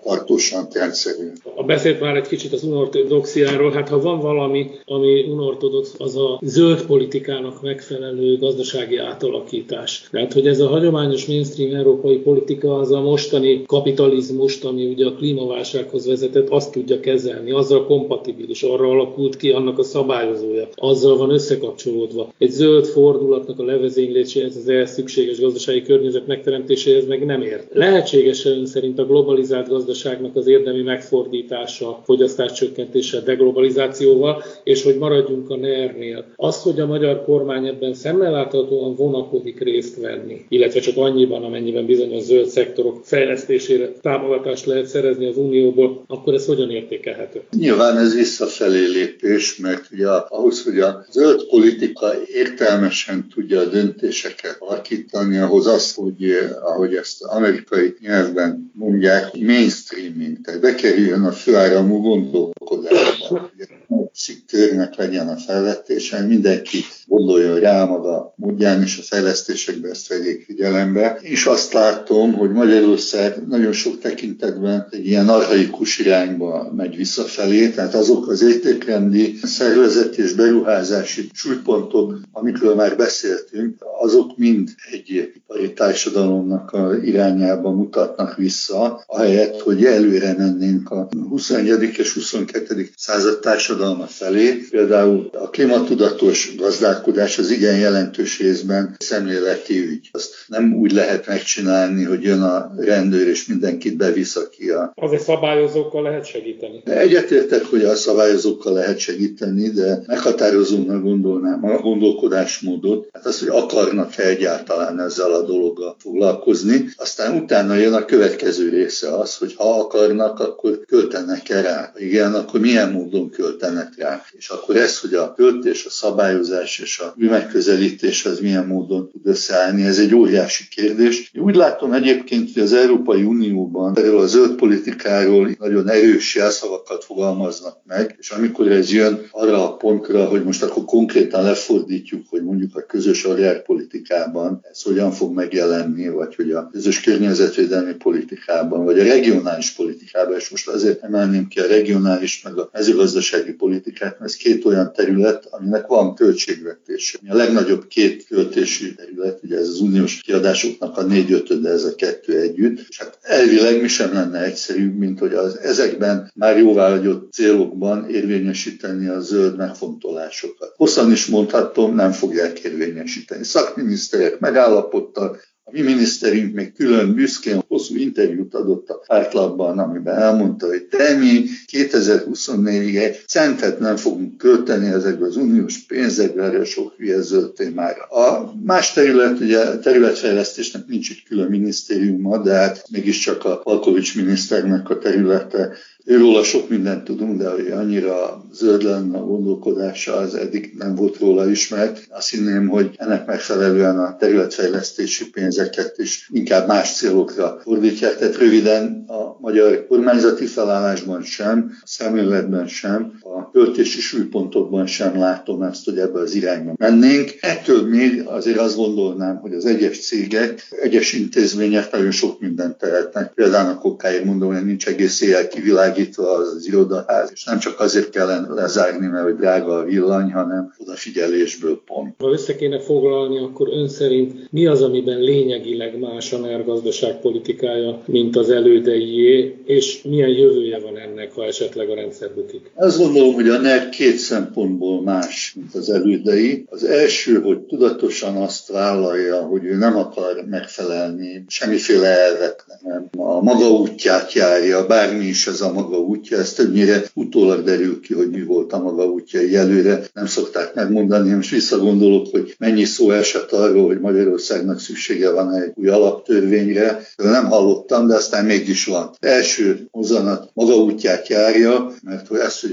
tartósan, rendszerűen. A beszélt már egy kicsit az unortodoxiáról, hát ha van valami, ami unortodox, az a zöld politikának megfelelő gazdasági átalakítás. Tehát, hogy ez a hagyományos mainstream európai politika az a mostani kapitalizmust, ami ugye a klímaválsághoz vezetett, azt tudja kezelni, azzal kompatibilis, arra alakult ki annak a szabályozója, azzal van összekapcsolódva. Egy zöld fordulatnak a levezényléséhez, az ehhez szükséges gazdasági környezet megteremtéséhez meg nem ért. Lehetséges ön szerint a globalizált gazdaságnak az érdemi megfordítása, fogyasztás csökkentése, deglobalizációval, és hogy maradjunk a en e er-nél. Az, hogy a magyar kormány ebben szemmel láthatóan vonakodik részt venni, illetve csak annyiban, amennyiben bizonyos zöld szektorok fejlesztésére támogatást lehet szerezni az Unióból, akkor ez hogyan értékelhető? Nyilván ez visszafelé lépés, mert ugye ahhoz, hogy a zöld politika értelmesen tudja a döntéseket alakítani, ahhoz az, hogy ahogy ezt amerikai nyelvben mondják, mainstreaming, tehát bekerüljön a főáramú gondolkodásba. Egy körnek legyen a felvetése, mindenki gondoljon rá maga módján, és a fejlesztésekben ezt vegyék figyelembe. És azt látom, hogy Magyarország nagyon sok tekintetben egy ilyen archaikus irányba megy visszafelé, tehát azok az értékrendi, szervezeti és beruházási súlypontok, amikről már beszéltünk, azok mind egy ipari társadalomnak a irányába mutatnak vissza, ahelyett, hogy előre mennénk a huszonegyedik és huszonkettedik század társadalma felé. Például a klímatudatos gazdálkodás az igen jelentős részben szemléleti ügy. Azt nem úgy lehet megcsinálni, hogy jön a rendőr és mindenkit bevisz, aki a... Azért szabályozókkal lehet segíteni. Egyetértek, hogy a szabályozókkal lehet segíteni, de meghatározónak gondolnám a gondolkodásmódot, hát az, hogy akarnak-e egyáltalán ezzel a dologgal foglalkozni. Aztán utána jön a következő része az, hogy ha akarnak, akkor költenek-e rá. Igen, akkor milyen módon költenek rá. És akkor ez, hogy a költés, a szabályozás és a megközelítés az milyen módon tud összeállni, ez egy óriási kérdés. Én úgy látom egyébként, hogy az Európai Unióban erről a zöld politikáról nagyon erős jelszavakat fogalmaznak meg, és amikor ez jön arra a pontra, hogy most akkor konkrétan lefordítjuk, hogy mondjuk a közös agrárpolitikában ez hogyan fog megjelenni, vagy hogy a közös környezetvédelmi politikában, vagy a regionális politikában, és most azért emelném ki a regionális meg a mezőgazdasági politikát, mert ez két olyan terület, aminek van költségvetése. A legnagyobb két költésű terület, ugye ez az uniós kiadásoknak a négy-ötöde, ez a kettő együtt, és hát elvileg mi sem lenne egyszerűbb, mint hogy az ezekben már jóváhagyott célokban érvényesíteni a zöld megfontolásokat. Hosszan is mondhatom, nem fogják érvényesíteni. Szakminiszterek megállapodtak, a mi miniszterünk még külön büszkén hosszú interjút adott a Pártlapban, amiben elmondta, hogy de mi kétezer-huszonnégyig egy centet nem fogunk költeni ezekbe az uniós pénzekbe, erre sok hülye zöld témára. A más terület, ugye területfejlesztésnek nincs egy külön minisztériuma, de hát mégiscsak a Palkovics miniszternek a területe. Őróla sok mindent tudunk, de hogy annyira zöld lenne a gondolkodása, az eddig nem volt róla ismert. Azt hinném, hogy ennek megfelelően a területfejlesztési pénzeket is inkább más célokra fordítják. Tehát röviden a magyar kormányzati felállásban sem, a szemléletben sem, a költési súlypontokban sem látom ezt, hogy ebbe az irányba mennénk. Ettől még azért azt gondolnám, hogy az egyes cégek, egyes intézmények nagyon sok mindent tehetnek. Például a kokáért mondom, hogy nincs egész éjjel kivilágítva az, az irodaház, és nem csak azért kellene lezárni, mert hogy drága a villany, hanem odafigyelésből pont. Ha össze kéne foglalni, akkor ön szerint mi az, amiben lényegileg más a en e er gazdaságpolitikája, mint az elődeié, és milyen jövője van ennek, ha esetleg a rendszer bukik? Azt gondolom, hogy a en e er két szempontból más, mint az elődei. Az első, hogy tudatosan azt vállalja, hogy ő nem akar megfelelni semmiféle elveknek, nem a maga útját járja, bármi is ez a maga útja, ez többnyire utólag derül ki, hogy mi volt a maga útja, így előre nem szokták megmondani. Most visszagondolok, hogy mennyi szó esett arról, hogy Magyarországnak szüksége van egy új alaptörvényre. Nem hallottam, de aztán mégis van. Az első mozzanat maga útját járja, mert hogy ezt, hogy a maga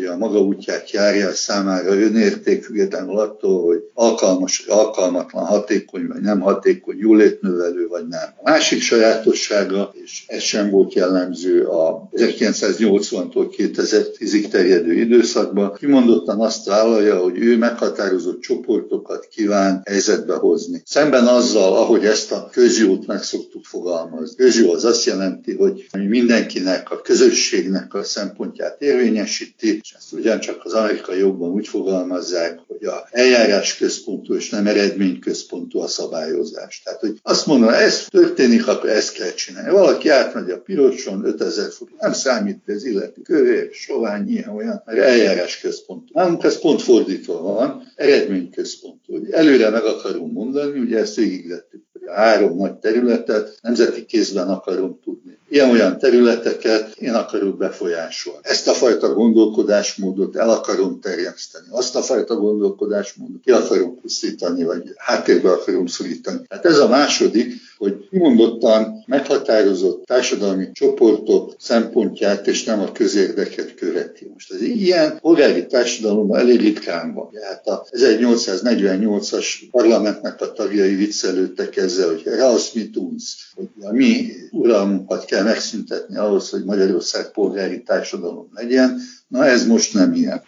útját járja, számára önérték, függetlenül attól, hogy alkalmas, alkalmatlan, hatékony vagy nem hatékony, jólétnövelő vagy nem. A másik sajátossága, és ez sem volt jellemző a ezerkilencszáznyolcvantól kétezer-tízig terjedő időszakban, kimondottan azt vállalja, hogy ő meghatározott csoportokat kíván helyzetbe hozni. Szemben azzal, ahogy ezt a közjót meg szoktuk fogalmazni. Közjó az azt jelenti, hogy mindenkinek, a közösségnek a szempontját érvényesíti, és ezt ugyancsak az amerikai jogban úgy fogalmazzák, hogy a eljárás központú és nem eredmény központú a szabályozás. Tehát, hogy azt mondom, ez történik, akkor ezt kell csinálni. Valaki átmegy a piroson, ötezer fok, nem számít, ez illető kövér, sovány, ilyen olyan, mert eljárás központú. Nálunk ez pont fordítva van, eredmény központú. Előre meg akarom mondani, ugye ezt végigvettük. A három nagy területet nemzeti kézben akarom tudni. Ilyen-olyan területeket én akarok befolyásolni. Ezt a fajta gondolkodásmódot el akarom terjeszteni. Azt a fajta gondolkodásmódot ki akarom pusztítani, vagy háttérbe akarom szorítani. Tehát ez a második, hogy kimondottan meghatározott társadalmi csoportok szempontját és nem a közérdeket követi. Most az ilyen polgári társadalomban elég ritkán van. Hát a ezernyolcszáznegyvennyolcas parlamentnek a tagjai viccelődtek ezzel, hogy Raus mit uns, hogy a mi uralmunkat kell megszüntetni ahhoz, hogy Magyarország polgári társadalom legyen. Na ez most nem ilyen.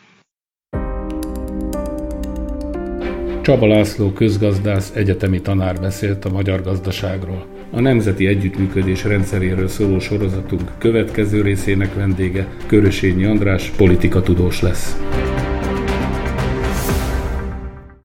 Csaba László közgazdász, egyetemi tanár beszélt a magyar gazdaságról. A nemzeti együttműködés rendszeréről szóló sorozatunk következő részének vendége Körösényi András politikatudós lesz.